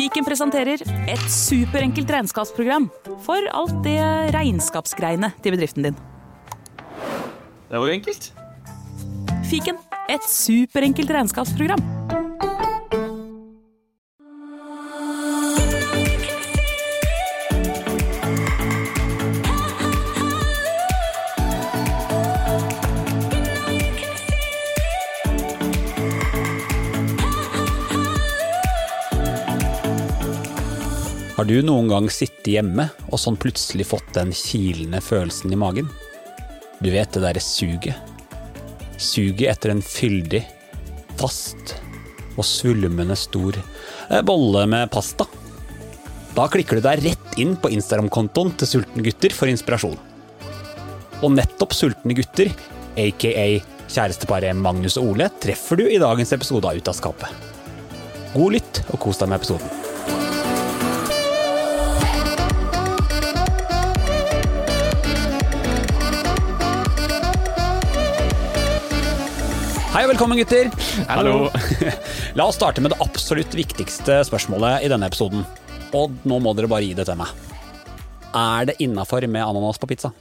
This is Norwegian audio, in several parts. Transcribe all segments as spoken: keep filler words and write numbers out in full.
Fiken presenterer et superenkelt regnskapsprogram for alt det regnskapsgreiene til bedriften din. Det var jo enkelt. Fiken, et superenkelt regnskapsprogram. Har du noen gang sittet hjemme og sånn plutselig fått den kilende følelsen i magen? Du vet det der suget. Suget etter en fyldig, fast og svulmende stor bolle med pasta. Da klikker du deg rett inn på Instagram-kontoen til Sultne Gutter for inspirasjon. Og nettopp Sultne Gutter, aka kjæresteparet Magnus og Ole, treffer du i dagens episode av Ut av skapet. God lytt og kos deg med episoden. Hei og velkommen gutter. Hallo. La oss starte med det absolutt viktigste spørsmålet i denne episoden. Og nå må dere bare gi det til meg. Er det innenfor med ananas på pizza?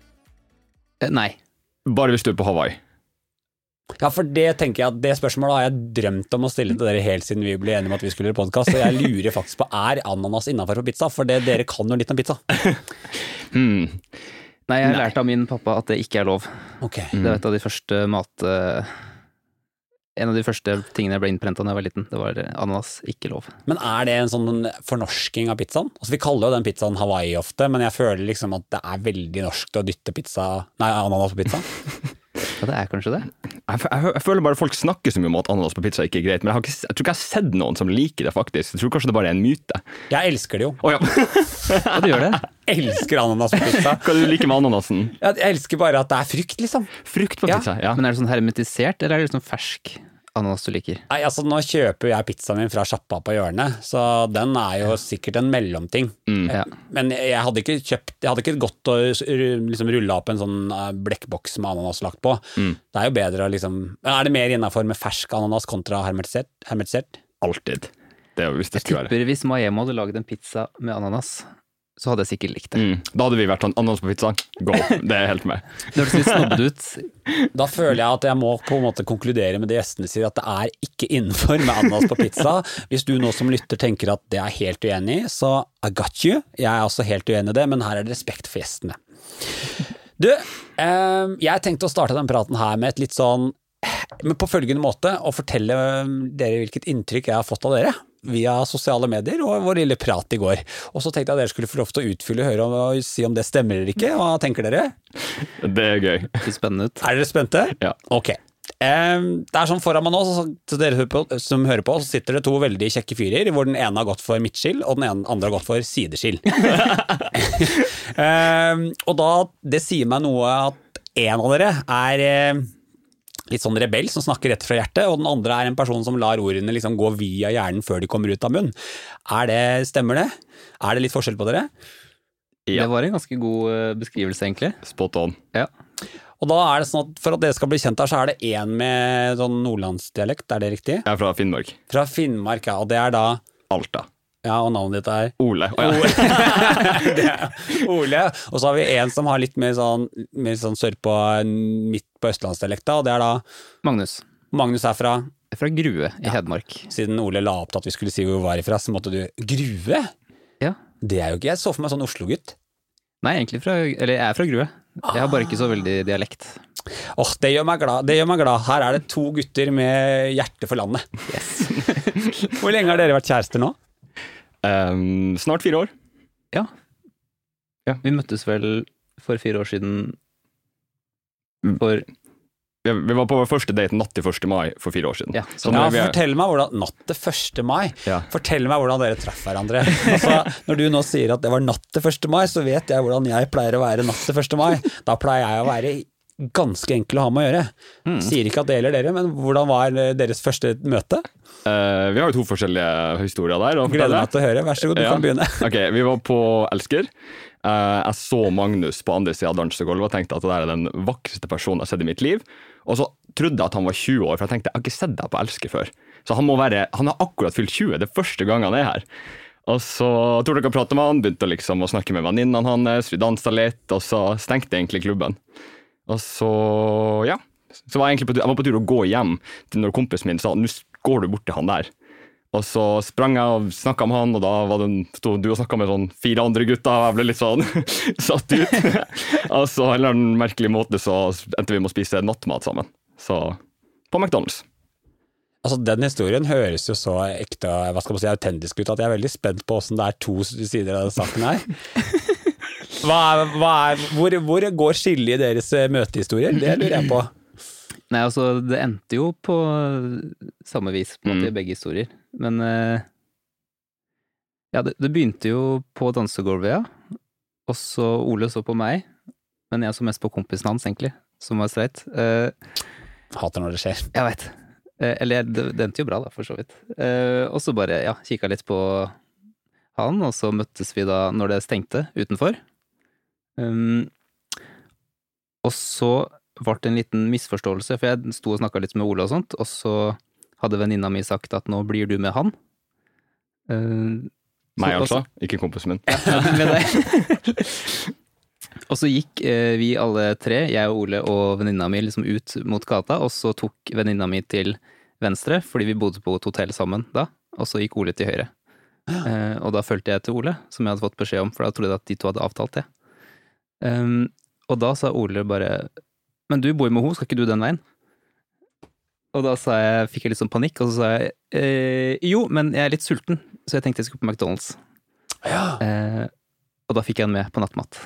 Nei. Bare hvis du er på Hawaii. Ja, for det tenker jeg at det spørsmålet har jeg drømt om å stille til dere helt siden vi ble enige om at vi skulle gjøre podcast, og jeg lurer faktisk på, er ananas innenfor på pizza? For det, dere kan jo litt om pizza. hmm. Nei, jeg har lært av min pappa at det ikke er lov. Ok. Det var et av de første mat... En av de første tingene jeg ble innprent av da jeg var liten, det var ananas, ikke lov. Men er det en sånn fornorsking av pizzaen? Altså vi kaller jo den pizzaen Hawaii ofte, men jeg føler liksom at det er veldig norsk å dytte pizza, nei, ananas på pizza. Ja, det er kanskje det. Jeg, jeg, jeg føler bare folk snakker så mye om at ananas på pizza ikke er greit, men jeg, har ikke, jeg tror ikke jeg har sett noen som liker det faktisk. Jeg tror kanskje det bare er en myte. Jeg elsker det jo. Åh oh, ja. Ja, du gjør det. Jeg elsker ananas på pizza. Hva du liker med ananasen? Jeg elsker bare at det er frukt, liksom. Frukt på pizza, ja. Men er det sånn hermetisert, eller er det liksom fersk ananas du liker? Nei, altså nå kjøper jeg pizzaen min fra sjappa på hjørnet, så den er jo sikkert en mellomting. Mm. Ja. Men jeg hadde ikke kjøpt, jeg hadde ikke gått og liksom rullet opp en sånn blekkboks med ananas lagt på. Mm. Det er jo bedre å liksom, er det mer innenfor med fersk ananas kontra hermetisert? hermetisert? Alltid. Det er jo hvis det Jeg skulle være. tipper hvis Maemo hadde laget en pizza med ananas, så hadde jeg sikkert likt det. Mm. Da hadde vi vært sånn, ananas på pizza, go, det er helt med. Det hørtes litt snobbet ut. Da føler jeg at jeg må på en måte konkludere med det gjestene sier, at det er ikke innenfor med ananas på pizza. Hvis du nå som lytter tenker at det er helt uenig, så I got you. Jeg er også helt uenig i det, men her er det respekt for gjestene. Du, eh, jeg tenkte å starte den praten her med et litt sånn, men på følgende måte, å fortelle dere hvilket inntrykk jeg har fått av dere via sosiale medier og vår lille prat i går. Og så tenkte jeg at dere skulle få lov til å utfylle, høre og si om det stemmer eller ikke. Hva tenker dere? Det er gøy. Det ser spennende ut. Er dere spente? Ja. Ok. Um, det er sånn foran meg nå, så, så dere hører på, som hører på, så sitter det to veldig kjekke fyrer, hvor den ene har gått for midtskill, og den ene, andre har gått for sideskill. um, og da, det sier meg noe at en av dere er... Uh, litt sånn rebell som snakker rett fra hjertet, og den andre er en person som lar ordene liksom gå via hjernen før de kommer ut av munn. Er det, stemmer det? Er det litt forskjell på dere? Ja. Det var en ganske god beskrivelse egentlig. Spot on. Ja. Og da er det sånn at for at det skal bli kjent her, så er det en med sånn nordlandsdialekt, er det riktig? Jeg er fra Finnmark. Fra Finnmark, ja, og det er da... Alta. Ja, og navnet ditt er? Ole. Oh, ja. Ole. Det er Ole. Og så har vi en som har litt mer sånn, mer sånn sør på midt på østlandsdialekta, og det er da Magnus. Magnus er fra? Fra Grue i Hedmark. Siden Ole la opp til at vi skulle si hvor vi var ifra, så måtte du Grue? Ja. Det er jo ikke, jeg så for meg sånn Oslo-gutt. Nei, egentlig fra, eller jeg er fra Grue. Jeg har bare ikke så veldig dialekt. Åh, oh, det gjør meg glad, det gjør meg glad. Her er det to gutter med hjerte for landet. Yes. Hvor lenge har dere vært kjærester nå? Um, snart fire år. Ja. Ja. Vi møttes vel for fire år siden for... Vi, vi var på vår første date natt til første mai for fire år siden. Ja, så ja, vi er... fortell meg hvordan, natt til første mai, Ja. fortell meg hvordan dere traff hverandre. Altså, når du nå sier at det var natt til første mai, så vet jeg hvordan jeg pleier å være natt til første mai. Da pleier jeg å være ganske enkel å ha med å gjøre. Mm. Sier ikke at det gjelder dere, men hvordan var deres første møte? Uh, vi har jo to forskjellige historier der. Gleder meg til å høre, vær så god, du Ja. kan begynne. Ok, vi var på Elsker. Uh, jeg så Magnus på andre siden av dansegulvet og tenkte at det der er den vakreste personen jeg har sett i mitt liv. Og så trodde jeg at han var tjue år, for jeg tenkte jeg har ikke sett deg på Elsker før. Så han må være, han har akkurat fylt tjue, det er første gang han er her. Og så tok dere å prate med han, begynte liksom å snakke med venninnene hans, vi danset litt, og så stengte egentlig klubben. Og så, ja, så var jeg egentlig på, jeg var på tur å gå hjem til når kompisen min sa, nå går du bort til han der. Og så sprang jeg og snakket med han, og da var det, stod du og snakket med sånn fire andre gutter, og jeg ble litt sånn satt ut. Og så en eller annen merkelig måte så endte vi med å spise nattmat sammen. Så på McDonald's. Altså, den historien høres jo så ekte, hva skal man si, autentisk ut, at jeg er veldig spent på hvordan det er to sider av den saken her. Hva er, hva er, hvor, hvor går skillet i deres møtehistorier? Det lurer jeg på. Nei, altså, det endte jo på samme vis, på en måte, i begge historier. Men, ja, det, det begynte jo på dansegulvet, ja. Og så Ole så på meg, men jeg så mest på kompisen hans, egentlig, som var streit. Uh, Hater når det skjer. Jeg vet. Eller det, det endte jo bra da, for så vidt. Eh, og så bare, ja, kikket litt på han, og så møttes vi da når det stengte utenfor. Um, og så var det en liten misforståelse, for jeg sto og snakket litt med Ole og sånt, og så hadde venninna mi sagt at nå blir du med han. Uh, Meg altså, ikke kompisen min. Ja, med deg. Og så gikk eh, vi alle tre, jeg og Ole og venninna mi liksom ut mot gata, og så tok venninna mi til venstre, fordi vi bodde på et hotell sammen da, og så gikk Ole til høyre. Ja. Eh, og da følte jeg til Ole, som jeg hadde fått beskjed om, for da trodde jeg at de to hadde avtalt det. Um, og da sa Ole bare, men du bor jo med henne, skal ikke du den veien? Og da sa jeg, fikk jeg litt sånn panikk, og så sa jeg, eh, jo, men jeg er litt sulten, så jeg tenkte jeg skulle på McDonald's. Ja. Eh, og da fikk jeg han med på nattmat.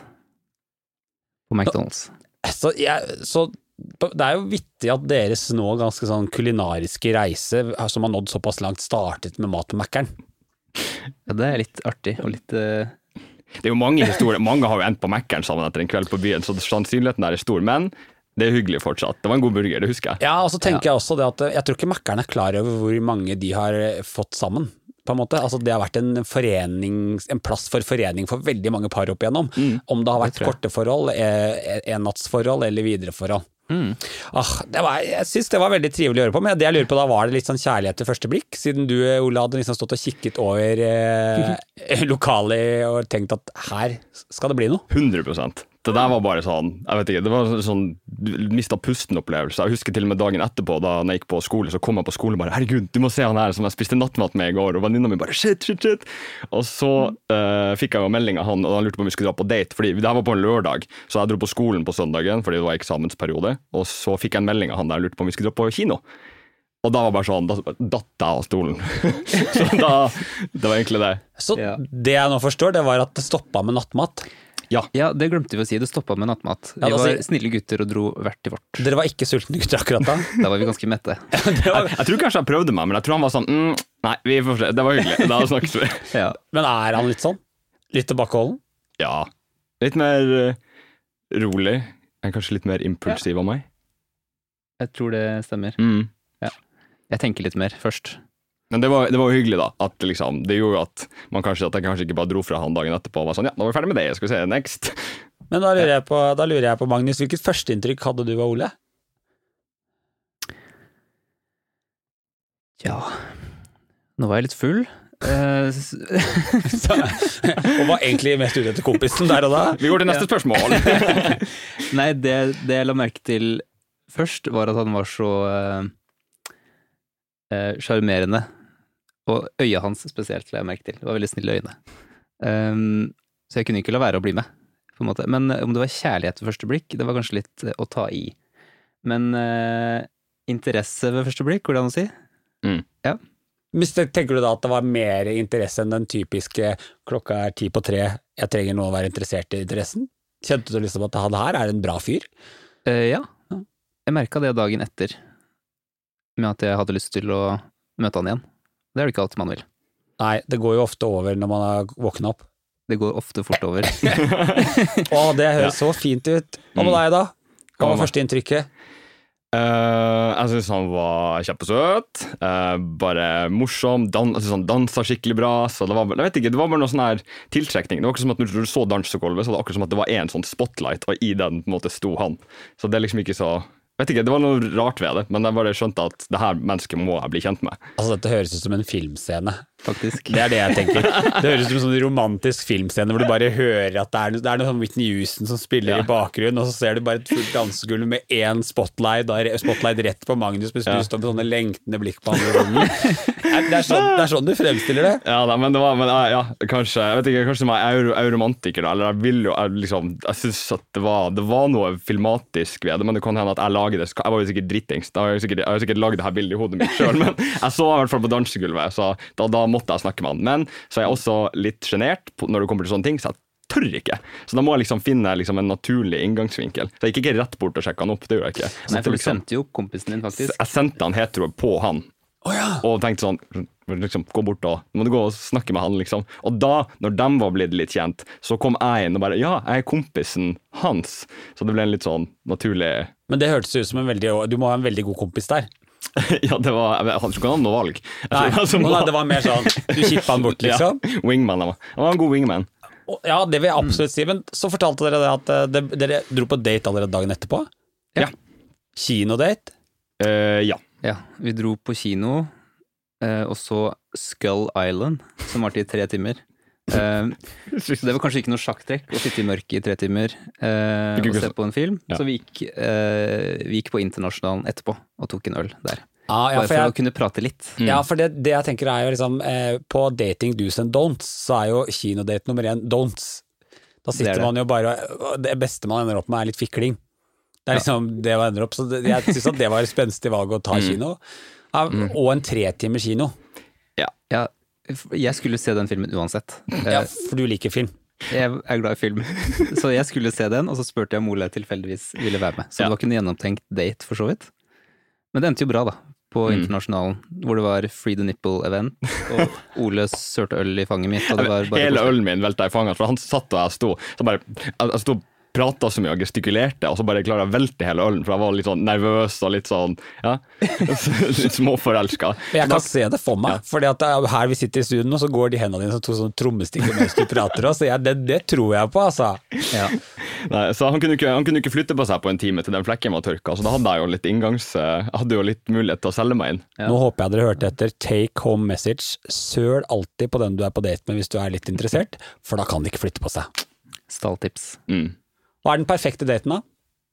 På McDonald's. Så, jeg, så det er jo vittig at deres nå ganske sånn kulinariske reise som har nådd såpass langt startet med mat på Mac-eren. Ja, det er litt artig og litt uh... Det er jo mange historier, mange har jo endt på Mac-eren sammen etter en kveld på byen, så sannsynligheten der er stor, men det er hyggelig fortsatt. Det var en god burger, det husker jeg. Ja, og så tenker ja. jeg også det at jeg tror ikke Mac-eren er klar over hvor mange de har fått sammen. På en måte, altså det har vært en forening, en plass for forening for veldig mange par opp igjennom, mm. om det har vært det korte forhold, en nattsforhold eller videre forhold. Mm. Ah, det var, jeg synes det var veldig trivelig å høre på, men det jeg lurer på da, var det litt sånn kjærlighet til første blikk, siden du, Ole, hadde liksom stått og kikket over eh, lokalet og tenkt at her skal det bli noe? hundre prosent. Det der var bare sånn, jeg vet ikke, det var sånn, du mistet pusten opplevelse. Jeg husker til og med dagen etterpå, da jeg gikk på skole, så kom jeg på skole og bare, herregud, du må se han her som jeg spiste nattmat med i går, og venninna mi bare, shit, shit, shit. Og så uh, fikk jeg jo melding av han, og han lurte på om vi skulle dra på date, fordi det her var på en lørdag, så jeg dro på skolen på søndagen, fordi det var eksamensperiode, og så fikk jeg en melding av han der, lurte på om vi skulle dra på kino. Og da var bare sånn, da datt jeg av stolen. Så da, det var egentlig det. Så ja. Det jeg nå forstår, det var at det stoppet med nattmat. Ja. ja, det glemte vi å si. Det stoppet med nattmat. Vi ja, var si... snille gutter og dro hvert til vårt. Dere var ikke sultne gutter akkurat da? Da var vi ganske mette. var... jeg, jeg tror kanskje jeg prøvde meg, men jeg tror han var sånn, mm, nei, vi får se, det var hyggelig. Da snakkes vi. Ja. Men er han litt sånn? Litt tilbakeholden? Ja, litt mer uh, rolig. Jeg er kanskje litt mer impulsiv ja. Av meg. Jeg tror det stemmer. Mm. Ja. Jeg tenker litt mer først. Men det var, det var jo hyggelig da, at liksom, det gjorde at man kanskje, at jeg kanskje ikke bare dro fra han dagen etterpå og var sånn, ja, nå er vi ferdig med det, jeg skal se next. Men da lurer jeg på, da lurer jeg på Magnus, hvilket førsteinntrykk hadde du av Ole? Ja, nå var jeg litt full. Så, og var egentlig mest ute etter kompisen der og da. Vi går til neste spørsmål. Nei, det, det jeg la merke til først var at han var så sjarmerende. Uh, Og øya hans spesielt, la jeg merke til. Det var veldig snille øyne. Um, så jeg kunne ikke la være å bli med, på en måte. Men om det var kjærlighet ved første blikk, det var kanskje litt uh, å ta i. Men uh, interesse ved første blikk, går det an å si? Mm. Ja. Tenker du da at det var mer interesse enn den typiske klokka er ti på tre, jeg trenger noe å være interessert i interessen? Kjente du liksom at han her er en bra fyr? Uh, ja. Jeg merket det dagen etter, med at jeg hadde lyst til å møte han igjen. Det er det ikke alltid man vil. Nei, det går jo ofte over når man har våknet opp. Det går ofte fort over. Åh, det høres ja. Så fint ut. Hva med deg da? Hva var første inntrykket? Uh, jeg synes han var kjempesøt, uh, bare morsom, dan altså, sånn, danset skikkelig bra, så det var, jeg vet ikke, det var bare noe sånn her tiltrekning. Det var akkurat som at når du så dansegulvet, så var det akkurat som at det var en sånn spotlight, og i den på en måte sto han. Så det er liksom ikke så vet ikke, det var noe rart ved det, men jeg bare skjønte at det her mennesket må jeg bli kjent med. Altså, dette høres ut som en filmscene. Faktisk. Det er det jeg tenker. Det høres ut som en sånn romantisk filmscene hvor du bare hører at det er, det er noe sånn Whitney Houston som spiller ja. I bakgrunnen, og så ser du bare et fullt dansegulv med én spotlight, spotlight rett på Magnus, mens ja. Du står med sånne lengtende blikk på andre runden. Det er sånn, det er sånn du fremstiller det. Ja, da, men det var, men ja, kanskje, jeg vet ikke, kanskje som jeg er romantiker, eller jeg vil jo, jeg, liksom, jeg synes at det var, det var noe filmatisk ved det, men det kan hende at jeg lager det, jeg var jo sikkert drittings, jeg har jo sikkert, jeg har sikkert laget det her bildet I hodet mitt selv, men jeg så I hvert fall på dansegulvet, så da, da måtte jeg snakke med han. Men så er jeg også litt genert når det kommer til sånne ting, så jeg tør ikke. Så da må jeg liksom finne liksom en naturlig inngangsvinkel. Så jeg gikk ikke rett bort og sjekket han opp, det gjorde jeg ikke. Nei, for du liksom, sendte jo kompisen din faktisk. Jeg sendte han hetero på han. Oh, ja. Og tenkte sånn, liksom, gå bort og, må du gå og snakke med han, liksom. Og da, når de var blitt litt kjent, så kom jeg inn og bare, ja, jeg er kompisen hans. Så det ble en litt sånn naturlig... Men det hørtes ut som en veldig, du må ha en veldig god kompis der. Ja, det var, jeg hadde ikke noe valg. Nei, altså, nei, det var mer sånn, du kippet han bort, liksom. Ja, wingman, han var. Han var en god wingman. Ja, det vil jeg absolutt si, men så fortalte dere det at det, dere dro på date allerede dagen etterpå. Ja. Kinodate? Uh, ja. Ja, vi dro på kino, uh, og så Skull Island, som var til tre timer. Uh, så det var kanskje ikke noe sjakktrekk å sitte I mørket I tre timer uh, og se på en film, ja. Så vi gikk, uh, vi gikk på Internasjonalen etterpå og tok en øl der. Ah, ja, Bare for, for jeg, å kunne prate litt. Mm. Ja, for det, det jeg tenker er jo liksom eh, på dating do's and don'ts, så er jo kinodate nummer én don'ts. Da sitter det det. Man jo bare, det beste man ender opp med er litt fikling. Det er liksom ja. Det man ender opp, så det, jeg synes at det var et spenstig valg å ta mm. kino. Ja, mm. Og en tre timer kino. Ja, ja. Jeg skulle se den filmen uansett. Ja, for du liker film. Jeg er glad I film. Så jeg skulle se den, og så spurte jeg om Ole tilfeldigvis ville være med. Så ja. Det var ikke en gjennomtenkt date for så vidt. Men det endte jo bra da, på mm. Internasjonalen, hvor det var Free the Nipple-event, og Ole sørte øl I fanget mitt. Og det var bare hele ølen min velta I fanget, for han satt og jeg sto, så bare, jeg sto pratet så mye og gestikulerte, og så bare klarer jeg å velte hele ølen, for jeg var litt sånn nervøs og litt sånn, ja, litt småforelsket. Jeg kan se det for meg, ja. Fordi at her vi sitter I studien, og så går de hendene dine som to sånne trommestikker mens du prater, så jeg, det, det tror jeg på, altså. Ja. Nei, så han kunne, ikke, han kunne ikke flytte på seg på en time til den flekken var tørka, så da hadde jeg jo litt inngangs, jeg hadde jo litt mulighet til å selge meg inn. Ja. Nå håper jeg dere hørte etter take home message, søl alltid på den du er på date med hvis du er litt interessert, for da kan de ikke flytte på seg. Stalltips. Mm. Hva er den perfekte daten da?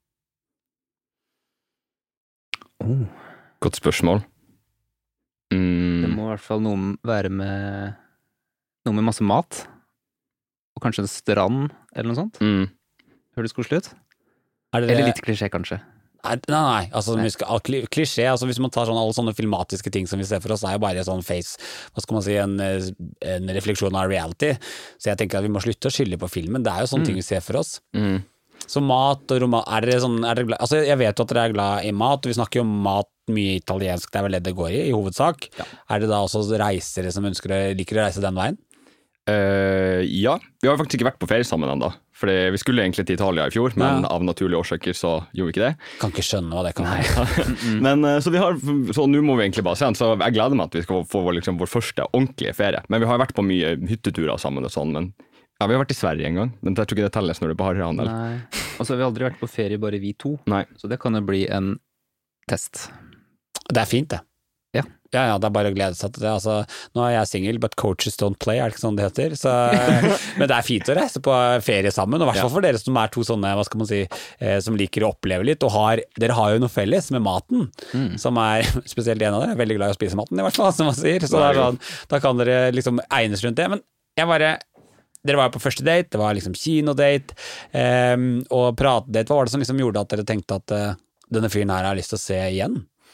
Oh. Godt spørsmål. Mm. Det må I hvert fall noe være med noe med masse mat, og kanskje en strand, eller noe sånt. Mm. Høres koselig ut? Er det eller litt klisjé, kanskje? Nei, nei, nei. Altså, nei. Skal, klisjé, altså hvis man tar sånn, alle sånne filmatiske ting som vi ser for oss, er jo bare sånn face, hva skal man si, en, en refleksjon av reality. Så jeg tenker at vi må slutte å skylde på filmen. Det er jo sånne mm. ting vi ser for oss. Mm. Så mat og roman, er dere sånn, er dere glad, altså jeg vet jo at dere er glad I mat, og vi snakker jo om mat mye italiensk, det er vel det det går I, I hovedsak. Ja. Er det da også reisere som ønsker å, liker å reise den veien? Uh, ja, vi har faktisk ikke vært på ferie sammen enda, fordi vi skulle egentlig til Italia I fjor, men ja. Av naturlige årsaker så gjorde vi ikke det. Kan ikke skjønne hva det kan være. Men uh, så vi har, så nå må vi egentlig bare se den, så jeg gleder meg at vi skal få vår, liksom, vår første ordentlige ferie. Men vi har vært på mye hytteturer sammen og sånn, men ja, vi har vært I Sverige en gang, men jeg tror ikke det telles når det bare handel. Nei, og så har vi aldri vært på ferie bare vi to. Nei. Så det kan jo bli en test. Det er fint det. Ja. Ja, ja, det er bare å glede seg til det. Altså, nå er jeg single, but coaches don't play, er det ikke sånn det heter? Så, men det er fint å reise på ferie sammen, og I hvert fall for dere som er to sånne, hva skal man si, eh, som liker å oppleve litt, og har, dere har jo noe felles med maten, mm. som er, spesielt en av dere, er veldig glad I å spise maten I hvert fall, som man sier. Så det er sånn, da kan dere liksom egnes rundt det, men jeg bare... Dere var jo på første date, det var liksom kinodate, um, og pratedate. Hva var det som liksom gjorde at dere tenkte at uh, denne fyren her har lyst til å se igjen?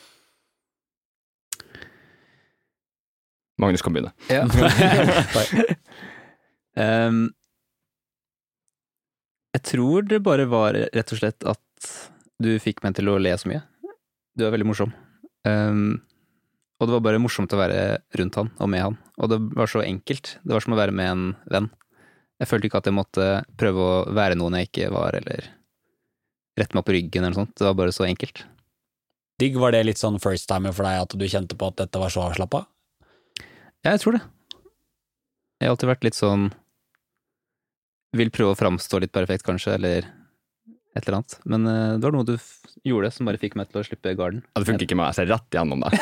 Magnus kan begynne. Ja. um, jeg tror det bare var rett og slett at du fikk meg til å le så mye. Du er veldig morsom. Um, og det var bare morsomt å være rundt han og med han. Og det var så enkelt. Det var som å være med en venn. Jeg følte ikke at jeg måtte prøve å være noen jeg ikke var, eller rette meg på ryggen eller noe sånt. Det var bare så enkelt. Digg, var det litt sånn first timer for deg at du kjente på at dette var så avslappet? Ja, jeg tror det. Jeg har alltid vært litt sånn vil prøve å framstå litt perfekt kanskje, eller et eller annet. Men uh, det var noe du f- gjorde som bare fikk meg til å slippe garden. Ja, det funker ikke med meg, jeg ser rett gjennom det.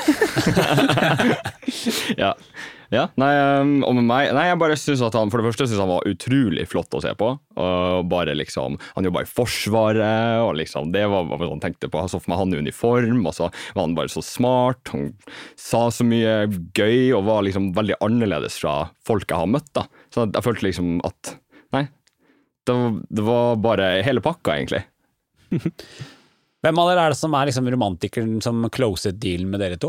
ja. ja, nei, um, og med meg, nei, jeg bare synes at han, for det første synes han var utrolig flott å se på, og bare liksom, han jobbet i forsvaret, og liksom, det var hva han tenkte på, han så for meg han i uniform, og så var han bare så smart, han sa så mye gøy, og var liksom veldig annerledes fra folk jeg har møtt da, så jeg følte liksom at, nei, det var, det var bare hele pakka egentlig. Hvem av dere er det som er liksom romantikeren som closet dealen med dere to?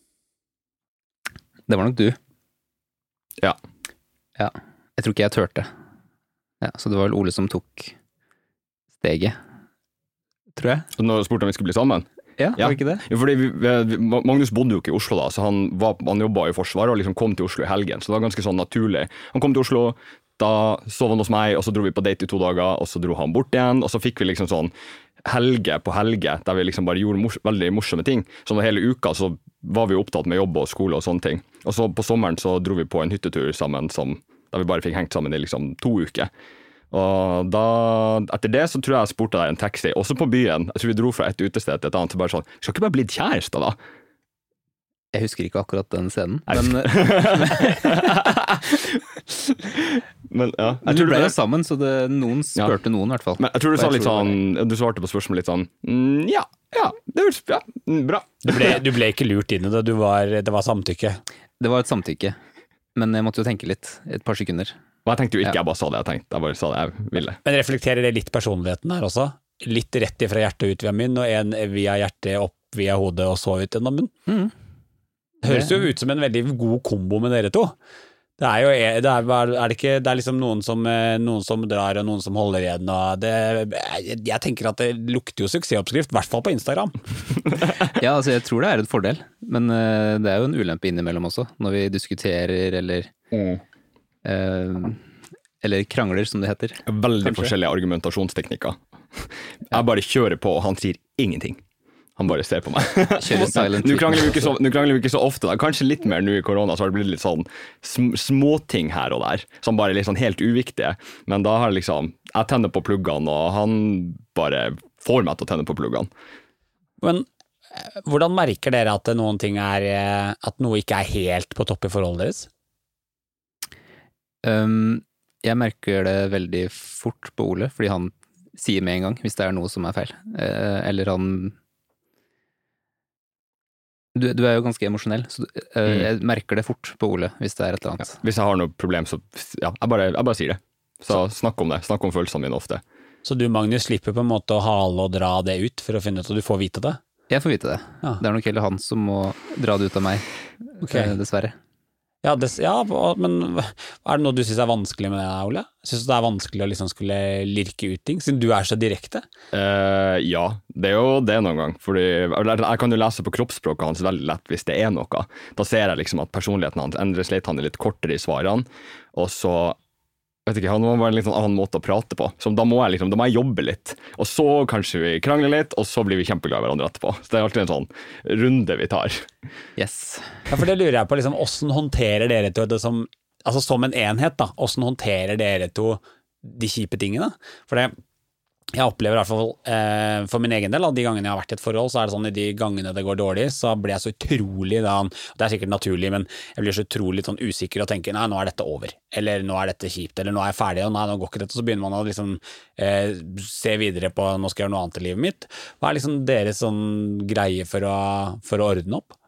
Det var nok du. Ja. Ja, jeg tror ikke jeg tørte. Ja, så det var vel Ole som tok steget, tror jeg. Så nå spurte han om vi skulle bli sammen. Ja, Ja. var det ikke det? Ja, fordi vi, vi, Magnus bodde jo ikke i Oslo da, så han, var, han jobbet i Forsvaret og liksom kom til Oslo i helgen, så det var ganske sånn naturlig. Han kom til Oslo, da sov han hos meg, og så dro vi på date i to dager, og så dro han bort igjen, og så fikk vi liksom sånn helge på helge, der vi liksom bare gjorde mors veldig morsomme ting. Så hele uka så var vi opptatt med jobb og skole og sånne ting. Og så på sommeren så dro vi på en hyttetur sammen, som, der vi bare fikk hengt sammen i liksom to uker. Og da, etter det så tror jeg jeg spurte deg en taxi, også på byen. Jeg tror vi dro fra et utested til et annet, så bare sånn, skal ikke bare bli kjærester da? Jeg husker ikke akkurat den scenen, Nei. men, Men ja, men jeg vi tror ble det. jo sammen, så det, noen spurte noen i hvert fall. Men jeg tror du Og sa jeg litt tror det sånn, du svarte på spørsmålet litt sånn, mm, ja, ja, det høres bra, mm, bra. Du ble, du ble ikke lurt inn i det, du var, det var samtykke. Det var et samtykke, men jeg måtte jo tenke litt, et par sekunder. Og jeg tenkte jo ikke, Ja. jeg bare sa det jeg tenkte, jeg bare sa det jeg ville. Men reflekterer det litt personligheten her også? Litt rett ifra hjertet ut via munn, og en via hjertet opp via hodet og så ut gjennom munn. Mm. Det høres jo ut som en veldig god kombo med dere to. Det er jo, det er, er det ikke, det er liksom noen som, noen som drar og noen som holder igjen, og det, jeg tenker at det lukter jo suksessoppskrift, i hvert fall på Instagram. Ja, altså jeg tror det er en fordel, men uh, det er jo en ulempe innimellom også, når vi diskuterer eller, Mm. uh, eller krangler, som det heter. Veldig Kanskje. forskjellige argumentasjonsteknikker. Jeg bare kjører på, og han sier ingenting. Han bare ser på meg. Kjører silent Nå krangler vi treatment ikke så, nå krangler vi ikke så ofte, da. Kanskje litt mer nå i korona, så har det blitt litt sånn sm småting her og der, som bare er litt sånn helt uviktige. Men da har liksom, jeg tenner på pluggene, og han bare får meg til å tenne på pluggene. Men eh, hvordan merker dere at noen ting er, eh, at noe ikke er helt på topp i forholdet deres? Um, jeg merker det veldig fort på Ole, fordi han sier med en gang hvis det er noe som er feil. Uh, eller han du, du er jo ganske emosjonell, så uh, Mm. jeg merker det fort på Ole hvis det er et eller Ja. annet. Hvis jeg har noe problem, så ja, jeg bare, jeg bare sier det. Så snakk om det. Snakk om følelsene mine ofte. Så du, Magnus, slipper på en måte å hale og dra det ut for å finne ut at du får vite det? Jeg får vite det. Ja. Det er nok heller han som må dra det ut av meg, Ok. uh, dessverre. Ja, det, ja, men er det noe du synes er vanskelig med det, Ole? Synes du det er vanskelig å liksom skulle lirke ut ting, siden du er så direkte? Eh, ja, det er jo det noen gang. Fordi eller, jeg kan jo lese på kroppsspråket hans veldig lett hvis det er noe. Da ser jeg liksom at personligheten hans endres litt, han er litt kortere i svarene, og så vet ikke, han må være en litt sånn annen måte å prate på. Så da må jeg liksom, da må jeg jobbe litt. Og så kanskje vi krangler litt, og så blir vi kjempeglade i hverandre etterpå. Så det er alltid en sånn runde vi tar. Yes. Ja, for det lurer jeg på, liksom, hvordan håndterer dere to det som, altså som en enhet da, hvordan håndterer dere to de kjipe tingene? For det, jeg opplever i hvert fall, eh, for min egen del, av de gangene jeg har vært i et forhold, så er det sånn, i de gangene det går dårlig, så blir jeg så utrolig, da, det er sikkert naturlig, men jeg blir så utrolig sånn usikker og tenker, nei, nå er dette over, eller nå er dette kjipt, eller nå er jeg ferdig, og nei, nå går ikke dette, så begynner man å liksom eh, se videre på, nå skal jeg gjøre noe annet i livet mitt. Hva er liksom deres sånn greie for å, for å ordne opp?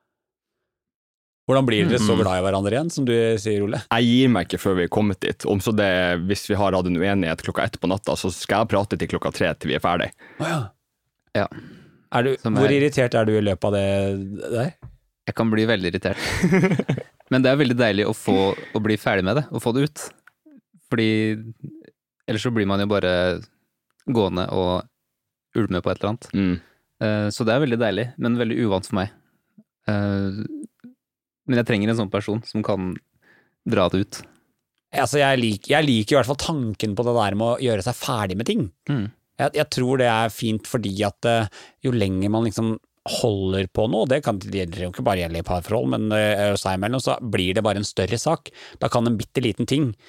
Hvordan blir dere så glad i hverandre igjen, som du sier, Ole? Jeg gir meg ikke før vi er kommet dit. Om så det, hvis vi har hatt en uenighet klokka ett på natta, så skal jeg prate til klokka tre til vi er ferdig. Åja. Ja. Er du, Som hvor er- irritert er du i løpet av det der? Jeg kan bli veldig irritert. Men det er veldig deilig å få å bli ferdig med det, å få det ut. Fordi ellers så blir man jo bare gående og ulme på et eller annet. Mm. Eh, Så det er veldig deilig, men veldig uvant for meg. Eh, Men jeg trenger en sånn person som kan dra det ut. Altså, jeg, lik, jeg liker i hvert fall tanken på det der med å gjøre seg ferdig med ting. Mm. Jeg, jeg tror det er fint fordi at eh, jo lenger man liksom holder på noe, det kan det gjelder jo ikke bare gjelde i parforhold, men uh, seg imellom, så blir det bare en større sak. Da kan en bitte liten ting,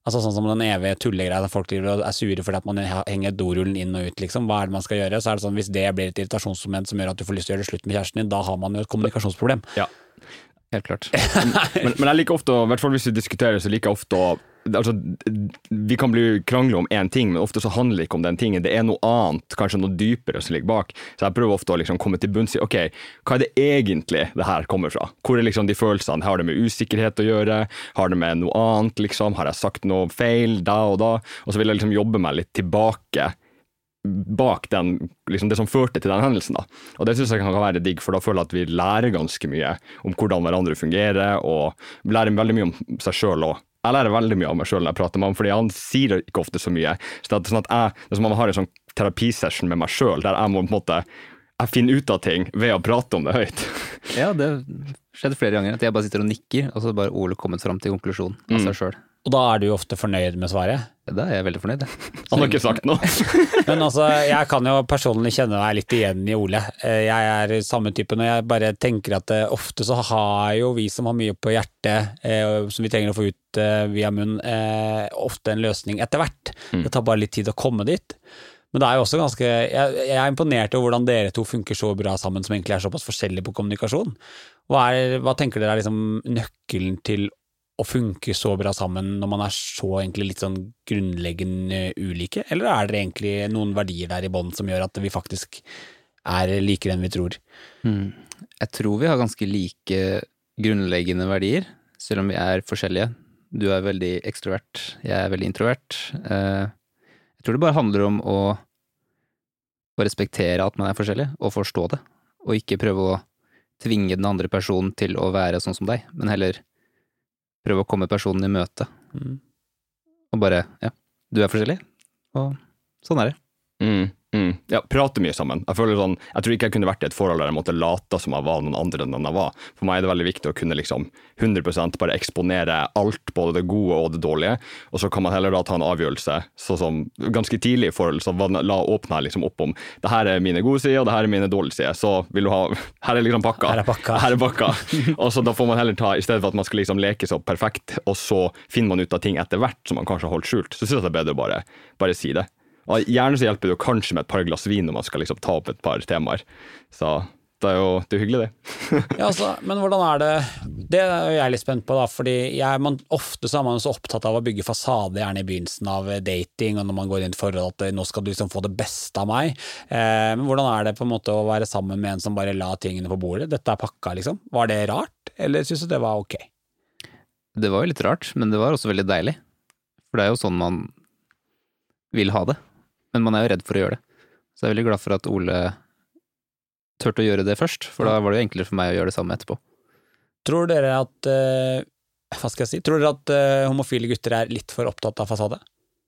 Altså sånn som den evige tullegreia der folk er sure fordi at man henger dorullen inn og ut, liksom. Hva er det man skal gjøre? Så er det sånn, hvis det blir et irritasjonsmoment som gjør at du får lyst til å gjøre det slutt med kjæresten din, da har man jo et kommunikasjonsproblem. Ja. Helt klart. men, men jeg liker ofte, i hvert fall hvis vi diskuterer, så liker jeg ofte å altså, vi kan bli krangle om en ting, men ofte så handler det ikke om den tingen. Det er noe annet, kanskje noe dypere som ligger bak. Så jeg prøver ofte å liksom komme til bunns i, ok, hva er det egentlig det her kommer fra? Hvor er liksom de følelsene? Har det med usikkerhet å gjøre? Har det med noe annet, liksom? Har jeg sagt noe feil da og da? Og så vil jeg liksom jobbe meg litt tilbake bak den, liksom det som førte til den hendelsen da. Og det synes jeg kan være digg, for da føler jeg at vi lærer ganske mye om hvordan hverandre fungerer, og lærer veldig mye om seg selv også. Jeg lærer veldig mye av meg selv når jeg prater med ham, fordi han sier ikke ofte så mye. Så det er sånn at jeg, det er som om jeg har en sånn terapisession med meg selv, der jeg må på en måte, jeg finner ut av ting ved å prate om det høyt. Ja, det skjedde flere ganger, at jeg bare sitter og nikker, og så bare Ole kommet frem til konklusjonen av seg selv. Og da er du jo ofte fornøyd med svaret? Ja, da er jeg veldig fornøyd. Han har ikke sagt noe. Men altså, jeg kan jo personlig kjenne meg litt igjen i Ole. Jeg er samme type, når jeg bare tenker at ofte så har jo vi som har mye på hjertet, som vi trenger å få ut via munn, ofte en løsning etter hvert. Det tar bare litt tid å komme dit. Men det er jo også ganske, jeg, jeg er imponert over hvordan dere to funker så bra sammen, som egentlig er såpass forskjellige på kommunikasjon. Hva, er, hva tenker dere er liksom nøkkelen til å funke så bra sammen når man er så egentlig litt sånn grunnleggende ulike, eller er det egentlig noen verdier der i bånd som gjør at vi faktisk er likere enn vi tror? Mm. Jeg tror vi har ganske like grunnleggende verdier, selv om vi er forskjellige. Du er veldig ekstrovert, jeg er veldig introvert. Jeg tror det bare handler om å, å respektere at man er forskjellig, og forstå det, og ikke prøve å tvinge den andre personen til å være sånn som deg, men heller prøve å komme personen i møte. Mm. Og bare, ja, du er forskjellig, og sånn er det. Mm, mm. Ja, prate mye sammen. Jeg føler sånn, jeg tror ikke jeg kunne vært i et forhold der jeg måtte late som jeg var noen andre enn jeg var. For meg er det veldig viktig å kunne liksom hundre prosent bare eksponere alt, både det gode og det dårlige, og så kan man heller da ta en avgjørelse, så som ganske tidlig i forhold, så la åpne liksom opp om, det her er mine gode sider, og det her er mine dårlige sider, så vil du ha, her er liksom pakka. Her er pakka. Her er pakka. Og så da får man heller ta, i stedet for at man skal liksom leke så perfekt, og så finner man ut av ting etter hvert som man kanskje har holdt skjult, så synes jeg det er bedre å bare, bare si det. Og gjerne så hjelper det jo kanskje med et par glass vin når man skal liksom ta opp et par temaer. Så det er jo det er hyggelig det. Ja, altså, men hvordan er det, det er jeg litt spent på da, fordi jeg, man, ofte så er man så opptatt av å bygge fasade, gjerne i begynnelsen av dating, og når man går inn i et forhold at nå skal du liksom få det beste av meg. Eh, men hvordan er det på en måte å være sammen med en som bare la tingene på bordet? Dette er pakka liksom. Var det rart, eller synes du det var ok? Det var jo litt rart, men det var også veldig deilig. For det er jo sånn man vil ha det. Men man er jo redd for å gjøre det. Så jeg er veldig glad for at Ole tørte å gjøre det først, for da var det jo enklere for meg å gjøre det samme etterpå. Tror dere at, uh, hva skal jeg si, tror dere at uh, homofile gutter er litt for opptatt av fasade?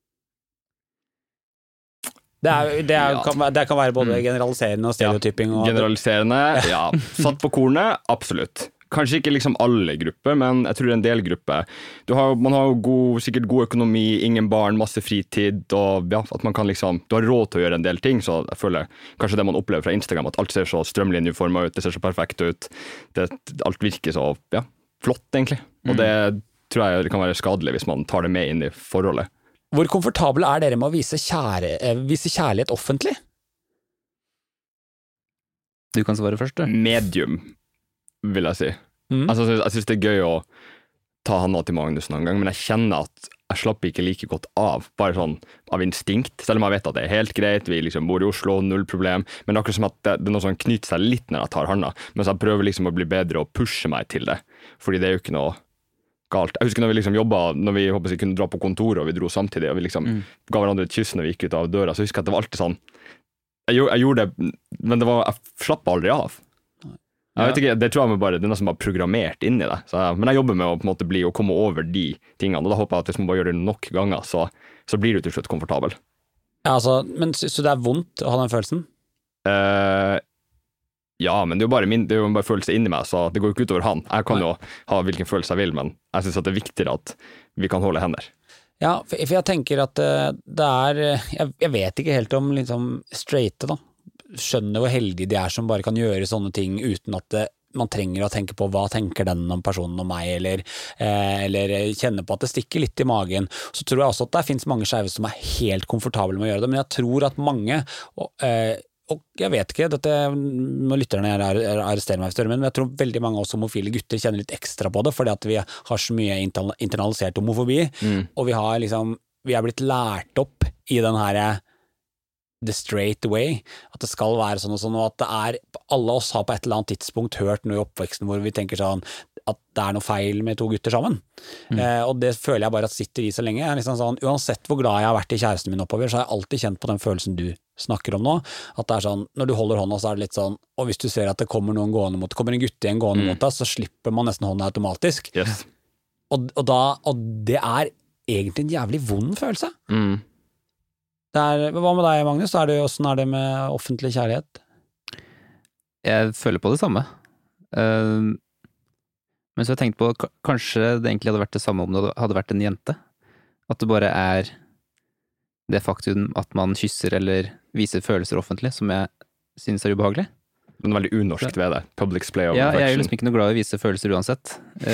Det, er, det, er, ja. kan, det kan være både generaliserende og stereotyping. Og generaliserende, ja. Satt på kornet, absolutt. Kanskje ikke liksom alle grupper, men jeg tror en del grupper. Du har, man har jo god, sikkert god økonomi, ingen barn, masse fritid, og ja, at man kan liksom, du har råd til å gjøre en del ting, så jeg føler kanskje det man opplever fra Instagram, at alt ser så strømlinjeformet ut, det ser så perfekt ut, det, alt virker så, ja, flott egentlig. Og det tror jeg kan være skadelig hvis man tar det med inn i forholdet. Hvor komfortable er dere med å vise, kjære, vise kjærlighet offentlig? Du kan svare først, du. Medium, vil jeg si. Mm. Altså, jeg synes det er gøy å ta handa til Magnus noen gang, men jeg kjenner at jeg slapper ikke like godt av, bare sånn av instinkt, selv om jeg vet at det er helt greit, vi liksom bor i Oslo, null problem, men det er akkurat som at det, det er noe som knyter seg litt når jeg tar handa, men så jeg prøver liksom å bli bedre og pushe meg til det, fordi det er jo ikke noe galt. Jeg husker når vi liksom jobbet, når vi håper vi kunne dra på kontoret, og vi dro samtidig, og vi liksom mm. ga hverandre et kyss når vi gikk ut av døra, så husker jeg at det var alltid sånn, jeg, jeg gjorde det, men det var, jeg slappet aldri av. Jeg vet ikke, det tror jeg bare, det er noe som er programmert inn i det. Så, men jeg jobber med å på en måte bli og komme over de tingene, og da håper jeg at hvis man bare gjør det nok ganger, så, så blir du til slutt komfortabel. Ja, altså, men så det er vondt å ha den følelsen? Uh, ja, men det er jo bare, min, det er jo bare følelse inni meg, så det går jo ikke utover han. Jeg kan jo ha hvilken følelse jeg vil, men jeg synes at det er viktigere at vi kan holde hender. Ja, for jeg tenker at det er, jeg, jeg vet ikke helt om liksom straighte da, skjønner hvor heldige de er som bare kan gjøre sånne ting uten at det man trenger å tenke på hva tenker den om personen om meg, eller, eh, eller kjenne på at det stikker litt i magen. Så tror jeg også at det finnes mange skeive som er helt komfortable med å gjøre det, men jeg tror at mange, og, eh, og jeg vet ikke, dette må lytterne arrestere meg for større, men jeg tror veldig mange av oss homofile gutter kjenner litt ekstra på det, fordi at vi har så mye internalisert homofobi, mm. og vi har liksom, vi er blitt lært opp i den her the straight way, at det skal være sånn og sånn, og at det er, alle oss har på et eller annet tidspunkt hørt noe i oppveksten hvor vi tenker sånn, at det er noe feil med to gutter sammen. Mm. Eh, og det føler jeg bare at sitter i så lenge. Jeg er liksom sånn, uansett hvor glad jeg har vært i kjæresten min oppover, så har jeg alltid kjent på den følelsen du snakker om nå, at det er sånn, når du holder hånda så er det litt sånn, og hvis du ser at det kommer noen gående mot, det kommer en gutte en gående mm. mot deg, så slipper man nesten hånda automatisk. Yes. Og, og, da, og det er egentlig en jævlig vond følelse. Mm. Det er, hva med deg, Magnus? Er det, hvordan er det med offentlig kjærlighet? Jeg føler på det samme. Uh, men så har jeg tenkt på, kanskje det egentlig hadde vært det samme om det hadde vært en jente. At det bare er det faktum at man kysser eller viser følelser offentlig, som jeg synes er ubehagelig. Det er veldig unorskt ved det. Public display of ja, affection. jeg er liksom ikke noe glad i å vise følelser uansett.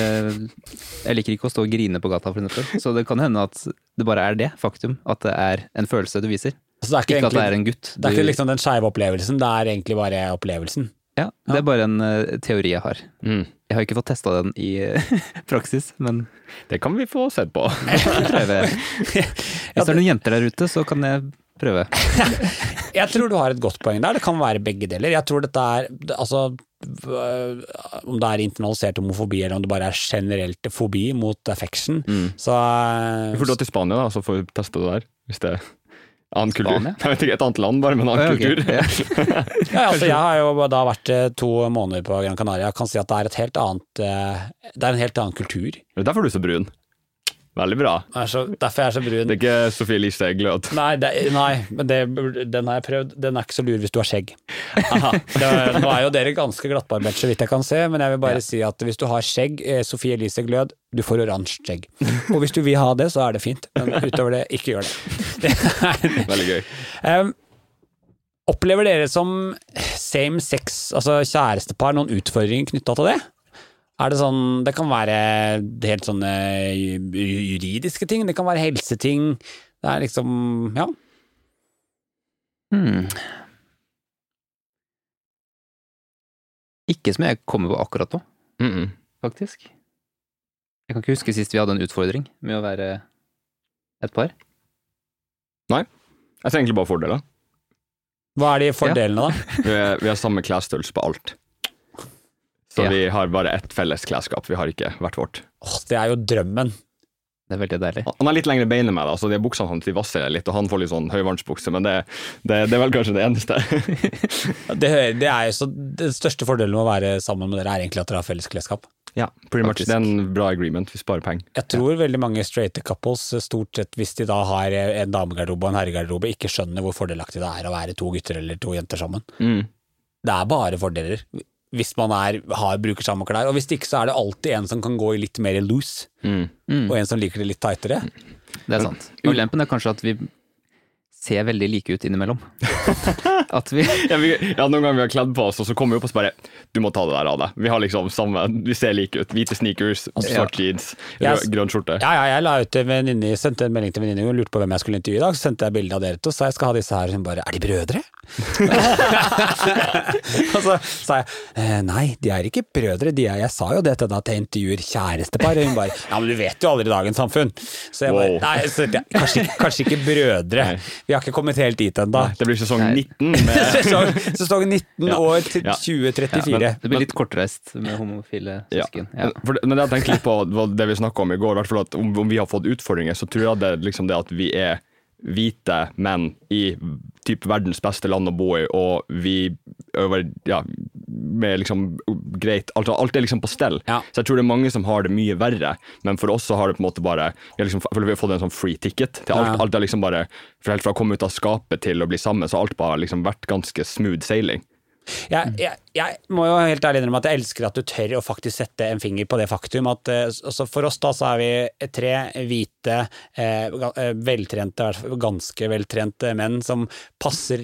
Jeg liker ikke å stå og grine på gata, for eksempel. Så det kan hende at det bare er det faktum, at det er en følelse du viser. Altså, det er ikke, ikke egentlig, at det er en gutt. Det er ikke liksom den skeive opplevelsen, det er egentlig bare opplevelsen. Ja, det er bare en uh, teori jeg har. Mm. Jeg har ikke fått testet den i uh, praksis, men det kan vi få sett på. prøve. Hvis det er noen jenter der ute, så kan jeg prøve. Jeg tror du har et godt poeng der, det kan være begge deler. Jeg tror dette er, altså, om det er internalisert homofobi, eller om det bare er generelt fobi mot affection, mm. så... Vi får dra til Spania da, så får vi teste det der, hvis det er annen kultur. Spania? Jeg vet ikke, et annet land bare, men annen okay. kultur. Ja. Ja, altså, jeg har jo da vært to måneder på Gran Canaria, jeg kan si at det er et helt annet, det er en helt annen kultur. Det er derfor du er så brun. Veldig bra. Er så, derfor er jeg så brun. Det er ikke Sofie Elise glød. Nei, det, nei men det, den har jeg prøvd. Den er ikke så lur hvis du har skjegg. Aha, det, nå er jo dere ganske glattbarbert så vidt jeg kan se, men jeg vil bare ja. si at hvis du har skjegg, Sofie Elise glød, du får oransje skjegg. Og hvis du vil ha det, så er det fint. Men utover det, ikke gjør det. det er, Veldig gøy. Um, opplever dere som same sex, altså kjærestepar, noen utfordringer knyttet til det? Er det sånn, det kan være helt sånne juridiske ting, det kan være helseting, det er liksom, ja. Hmm. Ikke som jeg kommer på akkurat nå, Mm-mm. faktisk. Jeg kan ikke huske sist vi hadde en utfordring med å være et par. Nei, jeg ser egentlig bare fordeler. Hva er de fordelene ja. da? vi, er, vi har samme klesstørrelse på alt. Så ja. vi har bare ett felles klesskap, vi har ikke hvert vårt. Åh, det er jo drømmen. Det er veldig deilig. Han har litt lengre bein enn meg, da, så de buksene hans de vasser litt, og han får litt sånn høyvannsbukse, men det, det, det er vel kanskje det eneste. det, det er jo så, den største fordelen med å være sammen med dere er egentlig at dere har felles klesskap. Ja, pretty much. Det er en bra agreement, vi sparer penger. Jeg tror ja. veldig mange straight couples, stort sett hvis de da har en damegarderobe og en herregarderobe, ikke skjønner hvor fordelaktig det er å være to gutter eller to jenter sammen. Mm. Det er bare fordeler. Hvis man er, har, bruker samme klær, og hvis ikke så er det alltid en som kan gå i litt mer loose, mm. Mm. og en som liker det litt tightere. Det er sant. Ulempen er kanskje at vi ser veldig like ut innimellom. At vi... ja, vi... ja, noen ganger vi har kledd på oss, og så kommer vi opp og så bare, du må ta det der av deg. Vi har liksom samme, vi ser like ut. Hvite sneakers, svart ja. jeans, jeg, grønn skjorte. Ja, ja, jeg la ut en venninne, sendte en melding til venninne og lurte på hvem jeg skulle intervjue i dag, så sendte jeg bilde av dere til, så jeg skal ha disse her, hun bare, er de brødre? og så sa jeg, eh, nei, de er ikke brødre, de er, jeg sa jo det til deg at jeg intervjuer kjærestepar, og hun bare, ja, men du vet jo aldri dagens samfunn. Så jeg bare, wow. nei, så, ja, kanskje, kanskje ikke brødre. Nei. Vi har ikke kommet helt dit enda. Nei, det blir sesong nitten. Med... sesong, sesong nitten ja. år til ja. tjue trettifire. Ja, men, det blir litt kortreist med homofile søsken. Ja. Ja. For, men det jeg tenkte litt på det vi snakket om i går, i hvert fall at om, om vi har fått utfordringer, så tror jeg det er liksom det at vi er hvite menn i typ verdens beste land å bo i, og vi øver, ja, med liksom greit, alt, alt er liksom på stell. Ja. Så jeg tror det er mange som har det mye verre, men for oss så har det på en måte bare, vi har, liksom, vi har fått en sånn free ticket til alt, ja. alt er liksom bare, for helt fra å komme ut av skapet til å bli sammen, så har alt bare liksom vært ganske smooth sailing. Jeg, jeg, jeg må jo helt ærlig innrømme at jeg elsker at du tør å faktisk sette en finger på det faktum at altså for oss da så er vi tre hvite, eh, veltrente, ganske veltrente menn som passer rett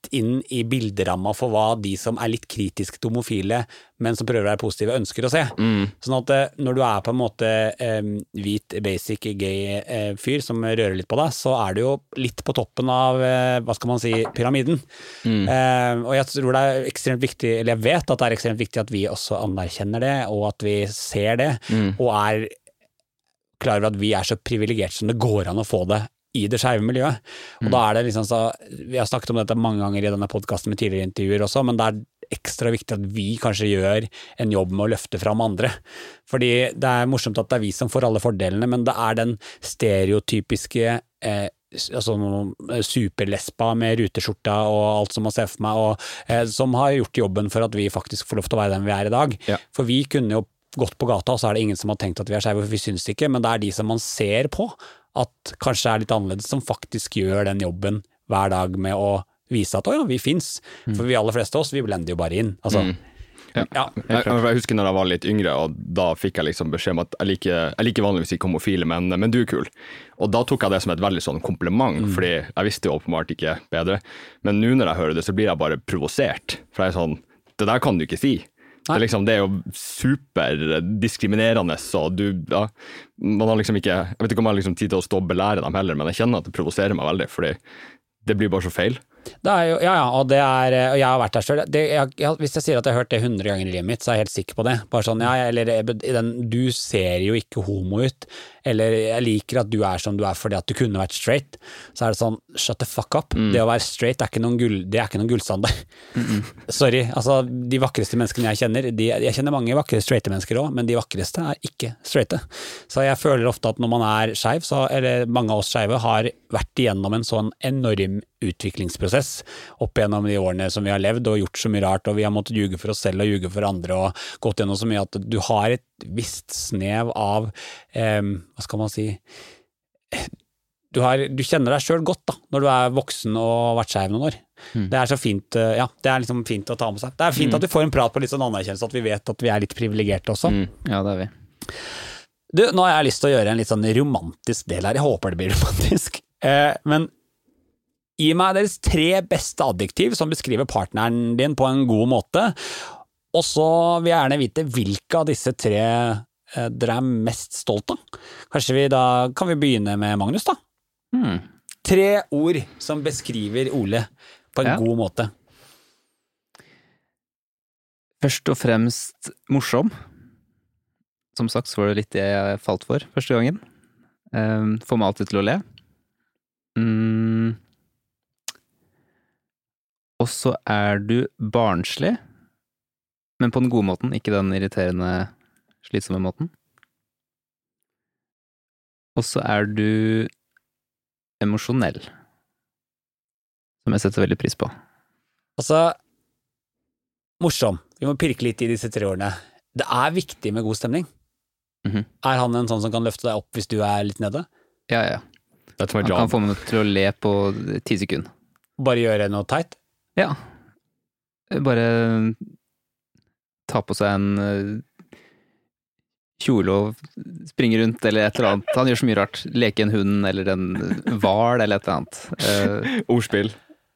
litt inn i bilderamma for hva de som er litt kritiske til homofile, men som prøver å være positive, ønsker å se. Mm. Sånn at når du er på en måte eh, hvit, basic, gay eh, fyr som rører litt på deg, så er du jo litt på toppen av, eh, hva skal man si, pyramiden. Mm. Eh, og jeg tror det er ekstremt viktig, eller jeg vet at det er ekstremt viktig at vi også anerkjenner det, og at vi ser det, mm. og er klar over at vi er så privilegert som det går an å få det i det skeive miljøet. Og mm. da er det liksom så, vi har snakket om dette mange ganger i denne podcasten med tidligere intervjuer også, men det er ekstra viktig at vi kanskje gjør en jobb med å løfte fram andre. Fordi det er morsomt at det er vi som får alle fordelene, men det er den stereotypiske eh, altså superlesba med ruteskjorta og alt som man ser for meg, og, eh, som har gjort jobben for at vi faktisk får lov til å være den vi er i dag. Ja. For vi kunne jo gått på gata, og så er det ingen som har tenkt at vi er skeive, for vi synes ikke, men det er de som man ser på, at kanskje er litt annerledes, som faktisk gjør den jobben hver dag med å vise at, å ja, vi finnes. Mm. For vi aller fleste av oss, vi blender jo bare inn. Altså, mm. ja. Ja, jeg, jeg husker når jeg var litt yngre, og da fikk jeg liksom beskjed om at jeg liker, jeg liker vanligvis ikke homofile, men, men du er kul. Og da tok jeg det som et veldig sånn kompliment, mm. fordi jeg visste jo åpenbart ikke bedre. Men nå når jeg hører det, så blir jeg bare provosert. For jeg er sånn, det der kan du ikke si. Det er, liksom, det er jo superdiskriminerende, så du, ja, man har liksom ikke, jeg vet ikke om jeg har liksom tid til å stå og belære dem heller, men jeg kjenner at det provoserer meg veldig, fordi det blir bare så feil. Det er jo, ja, ja, og det er, og jeg har vært der selv, det, jeg, jeg, hvis jeg sier at jeg har hørt det hundre ganger i livet mitt, så er jeg helt sikker på det, bare sånn, ja, eller den, du ser jo ikke homo ut, eller jeg liker at du er som du er fordi at du kunne vært straight, så er det sånn, shut the fuck up, mm. det å være straight er ikke noen gull, det er ikke noen gullstandard. Mm -mm. Sorry, altså de vakreste menneskene jeg kjenner, de, jeg kjenner mange vakre straighte mennesker også, men de vakreste er ikke straighte. Så jeg føler ofte at når man er skeiv, så, eller mange av oss skeive har vært igjennom en sånn enorm utviklingsprosess opp gjennom de årene som vi har levd og gjort så mye rart, og vi har måttet ljuge for oss selv og ljuge for andre og gått gjennom så mye at du har et visst snev av eh, hva skal man si du, har, du kjenner deg selv godt da, når du er voksen og vært skeiv noen år. Mm. Det er så fint, ja, det er liksom fint å ta med seg. Det er fint mm. at vi får en prat på litt sånn anerkjennelse, at vi vet at vi er litt privilegerte også. Mm. Ja, det er vi. Du, nå har jeg lyst til å gjøre en litt sånn romantisk del her, jeg håper det blir romantisk, eh, men gi meg deres tre beste adjektiv som beskriver partneren din på en god måte, og så vil jeg gjerne vite hvilke av disse tre eh, dere er mest stolt av. Kanskje vi da, kan vi begynne med Magnus da? Hmm. Tre ord som beskriver Ole på en ja. god måte. Først og fremst morsom. Som sagt så var det litt det jeg falt for første gangen. Um, får meg alltid til å le. Mm. Og så er du barnslig, men på den gode måten, ikke den irriterende, slitsomme måten. Og så er du emosjonell, som jeg setter veldig pris på. Altså, morsom. Vi må pirke litt i disse tre årene. Det er viktig med god stemning. Mm-hmm. Er han en sånn som kan løfte deg opp hvis du er litt nede? Ja, ja. Han kan få meg til å le på ti sekunder. Bare gjøre noe teit? Ja. Bare ta på seg en kjole og springe rundt eller et eller annet. Han gjør så mye rart. Leke en hund eller en hval eller et eller annet. Uh, ordspill.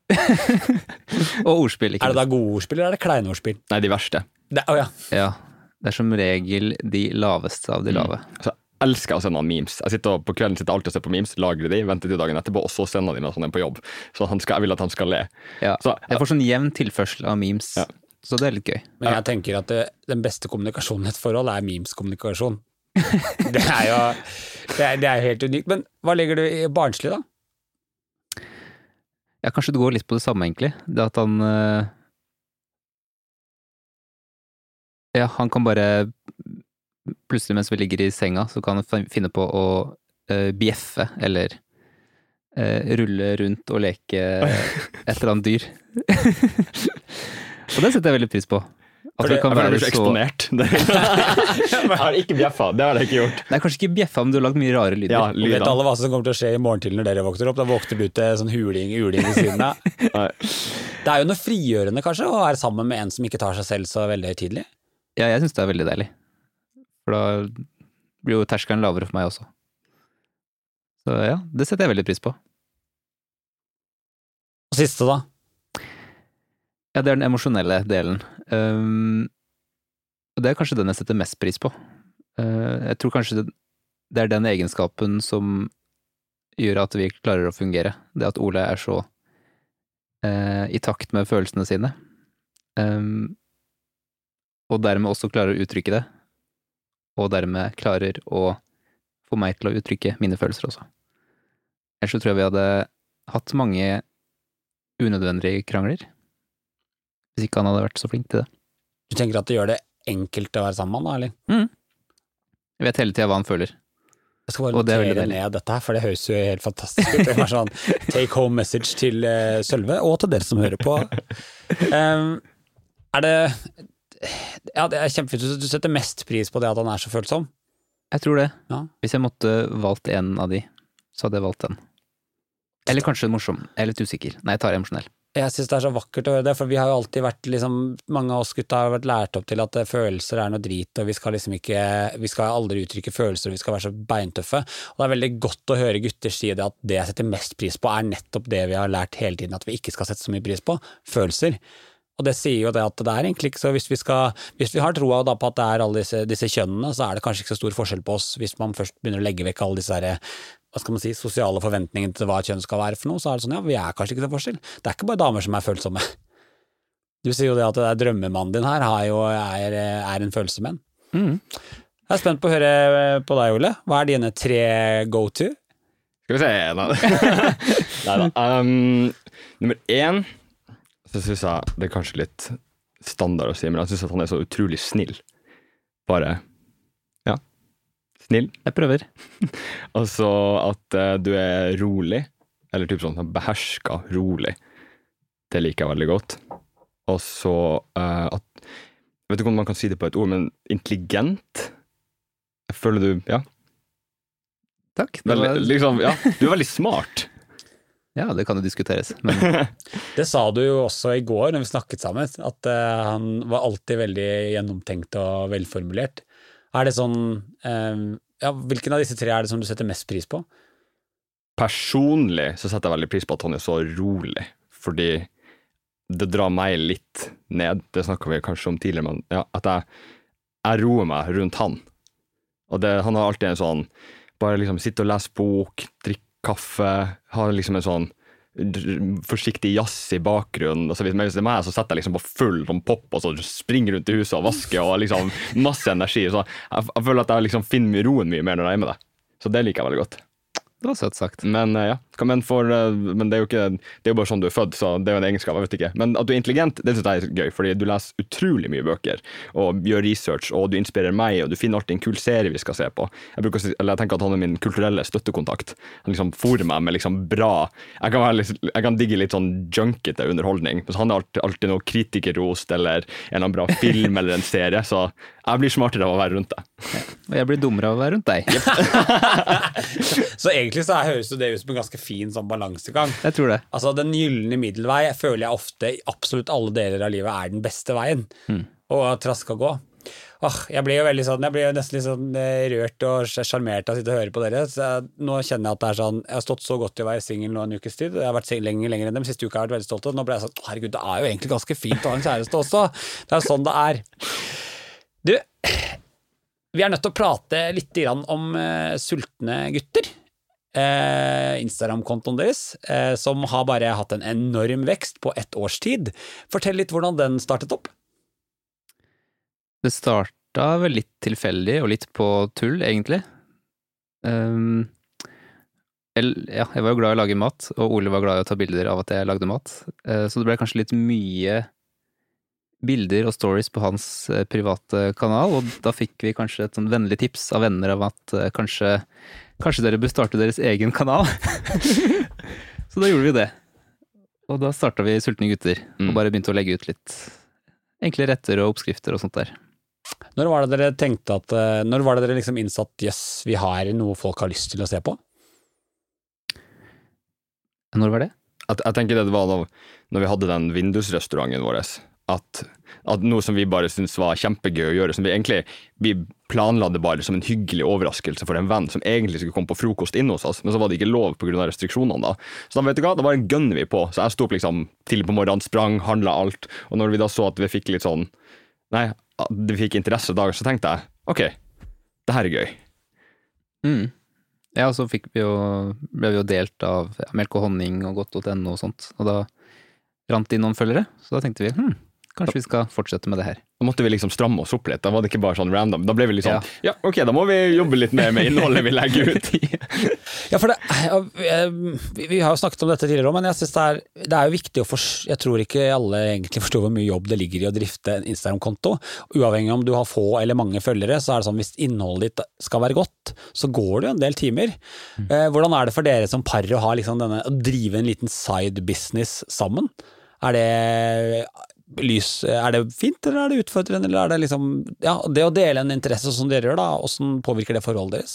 Og ordspill, ikke Er det da gode ordspill eller er det kleine ordspill? Nei, de verste. Det, oh ja. Ja. Det er som regel de laveste av de lave. Mm. Så jeg elsker å sende memes. Jeg sitter på kvelden sitter alltid og ser på memes, lagrer de, venter til dagen etterpå, og så sender de meg sånn en på jobb. Så han skal, jeg vil at han skal le. Ja. Så, jeg får sånn jevn tilførsel av memes. Ja. Så det er litt gøy. Men jeg tenker at det, den beste kommunikasjonen i et forhold er memes-kommunikasjon. Det er jo det er, det er helt unikt. Men hva legger du i barnslig da? Ja, kanskje det går litt på det samme egentlig. Det at han Ja, han kan bare plutselig mens vi ligger i senga, så kan han finne på å uh, bjeffe eller uh, rulle rundt og leke et eller annet dyr. Og det setter jeg veldig pris på. At for det, kan være så eksponert. Jeg har ikke bjeffa, det har jeg ikke gjort. Nei, kanskje ikke bjeffa, men du har lagt mye rare lyder. Ja, lyder. Vet alle hva som kommer til å skje i morgen til når dere våkner opp? Da våkner du til sånn huling, huling i siden av. Det er jo noe frigjørende kanskje, å være sammen med en som ikke tar seg selv så veldig tidlig. Ja, jeg synes det er veldig deilig. For da blir jo terskelen lavere for meg også. Så ja, det setter jeg veldig pris på. Og siste da? Ja, det er den emosjonelle delen. Um, og det er kanskje den jeg setter mest pris på. Uh, jeg tror kanskje det, det er den egenskapen som gjør at vi klarer å fungere. Det at Ole er så uh, i takt med følelsene sine. Um, og dermed også klarer å uttrykke det. Og dermed klarer å få meg til å uttrykke mine følelser også. Ellers så tror jeg vi hadde hatt mange unødvendige krangler. Hvis ikke han hadde vært så flink til det. Du tenker at det gjør det enkelt å være sammen, da, eller? Mm. Jeg vet hele tiden hva han føler. Jeg skal bare notere ned dette her, for det høres jo helt fantastisk ut. Det er sånn take home message til uh, Sølve, og til dere som hører på. Um, er det Ja, det er kjempefint. Du setter mest pris på det at han er så følsom? Jeg tror det. Ja. Hvis jeg måtte valgt en av de, så hadde jeg valgt den. Eller kanskje morsom. Jeg er litt usikker. Nei, jeg tar emosjonell. Jeg synes det er så vakkert å høre det, for vi har jo alltid vært liksom, mange av oss gutta har vært lært opp til at følelser er noe drit, og vi skal liksom ikke, vi skal aldri uttrykke følelser, og vi skal være så beintøffe, og det er veldig godt å høre gutter si det at det jeg setter mest pris på er nettopp det vi har lært hele tiden, at vi ikke skal sette så mye pris på, følelser. Og det sier jo det at det er egentlig ikke så, hvis vi skal, hvis vi har troa da på at det er alle disse, disse kjønnene, så er det kanskje ikke så stor forskjell på oss, hvis man først begynner å legge vekk alle disse her, hva skal man si, sosiale forventninger til hva kjønn skal være for noe, så er det sånn, ja, vi er kanskje ikke så forskjell. Det er ikke bare damer som er følsomme. Du sier jo det at det er drømmemannen din her, har jo, er, er en følelsemenn. Mm. Jeg er spent på å høre på deg, Ole. Hva er dine tre go-to? Skal vi se, nei. Neida. Um, nummer én, så synes jeg det er kanskje litt standard å si, men jeg synes at han er så utrolig snill. Bare, ja, snill. Jeg prøver. Og så at uh, du er rolig, eller typ sånn beherska rolig. Det liker jeg veldig godt. Og så uh, at, jeg vet ikke om man kan si det på et ord, men intelligent. Jeg føler du, ja. Takk. Veldig, var... liksom, ja, du er veldig smart. Ja, det kan jo diskuteres. Men... det sa du jo også i går når vi snakket sammen, at uh, han var alltid veldig gjennomtenkt og velformulert. Er det sånn, um, ja, hvilken av disse tre er det som du setter mest pris på? Personlig så setter jeg veldig pris på at han er så rolig, fordi det drar meg litt ned. Det snakket vi kanskje om tidligere, men ja, at jeg, jeg roer meg rundt han. Og det, han har alltid en sånn, bare liksom sitte og lese bok, drikke kaffe, har liksom en sånn forsiktig jazz i bakgrunnen, og så hvis det er meg, så setter jeg liksom på full sånn pop, og så springer rundt i huset og vasker, og liksom masse energi, så jeg, jeg føler at jeg liksom finner roen mye mer når jeg er med det. Så det liker jeg veldig godt. Det var søtt sagt. Men ja, men, for, men det er jo ikke, det er jo bare sånn du er født, så det er jo en egenskap, jeg vet ikke. Men at du er intelligent, det synes jeg er gøy, fordi du leser utrolig mye bøker, og gjør research, og du inspirerer meg, og du finner alltid en kul serie vi skal se på. Jeg, bruker, eller jeg tenker at han er min kulturelle støttekontakt. Han liksom fôrer meg med liksom bra, jeg kan, være, jeg kan digge litt sånn junkete underholdning, så han har alltid, alltid noe kritikerrost, eller en eller annen bra film, eller en serie, så jeg blir smartere av å være rundt deg. Ja, og jeg blir dummere av å være rundt deg. Så egentlig så høres det ut som en ganske fin sånn balansegang. Jeg tror det. Altså den gyllene middelvei føler jeg ofte i absolutt alle deler av livet er den beste veien. Mm. Og trask å gå. Åh, jeg ble jo veldig sånn, jeg ble jo nesten litt sånn rørt og sjarmert av å sitte og høre på dere. Så jeg, nå kjenner jeg at det er sånn, jeg har stått så godt i å være singel nå en ukes tid. Jeg har vært lenger, lenger enn dem. Siste uka har jeg vært veldig stolt av. Nå ble jeg sånn, herregud, det er jo egentlig ganske fint å ha en kjæreste også. Det er sånn det er. Du, vi er nødt til å prate litt om uh, sultne gutter. Uh, Instagram-kontoen deres, uh, som har bare hatt en enorm vekst på ett års tid. Fortell litt hvordan den startet opp. Det starta vel litt tilfeldig og litt på tull, egentlig. Um, jeg, ja, jeg var jo glad i å lage mat, og Ole var glad i å ta bilder av at jeg lagde mat. Uh, så det ble kanskje litt mye bilder og stories på hans uh, private kanal, og da fikk vi kanskje et sånn vennlig tips av venner av at uh, kanskje, kanskje dere bør starte deres egen kanal. Så da gjorde vi det. Og da startet vi Sultne gutter, mm. og bare begynte å legge ut litt enkle retter og oppskrifter og sånt der. Når var det dere tenkte at, når var det dere liksom innsatt, yes, vi har noe folk har lyst til å se på? Når var det? Jeg, jeg tenker det var da når vi hadde den vindusrestauranten vår, at, at noe som vi bare syntes var kjempegøy å gjøre, som vi egentlig vi planla det bare som en hyggelig overraskelse for en venn som egentlig skulle komme på frokost inn hos oss, men så var det ikke lov på grunn av restriksjonene da. Så da vet du hva, da bare gønner vi på. Så jeg sto opp liksom tidlig på morgenen, sprang, handlet alt, og når vi da så at vi fikk litt sånn, nei, at vi fikk interesse dager, så tenkte jeg, ok, det her er gøy. Mm. Ja, og så fikk vi jo, ble vi jo delt av ja, melk og honning og godt.no og sånt, og da rant inn noen følgere, så da tenkte vi, hm, kanskje vi skal fortsette med det her. Da måtte vi liksom stramme oss opp litt, da var det ikke bare sånn random, da ble vi litt sånn, ja, ja ok, da må vi jobbe litt mer med innholdet vi legger ut. Ja, for det, vi har jo snakket om dette tidligere, men jeg synes det er, det er jo viktig å forstå, jeg tror ikke alle egentlig forstår hvor mye jobb det ligger i å drifte en Instagram-konto, uavhengig om du har få eller mange følgere, så er det sånn, hvis innholdet ditt skal være godt, så går det jo en del timer. Mm. Hvordan er det for dere som par å ha liksom denne, å drive en liten side business sammen? Er det lys, er det fint, eller er det utfordrende, eller er det liksom, ja, det å dele en interesse som dere gjør da, hvordan påvirker det forholdet deres?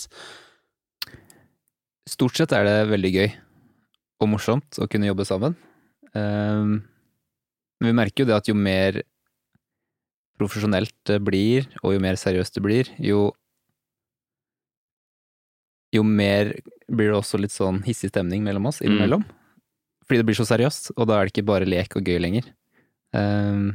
Stort sett er det veldig gøy og morsomt å kunne jobbe sammen. Um, men vi merker jo det at jo mer profesjonelt det blir, og jo mer seriøst det blir, jo jo mer blir det også litt sånn hissig stemning mellom oss innimellom. Mm. Fordi det blir så seriøst, og da er det ikke bare lek og gøy lenger. Um,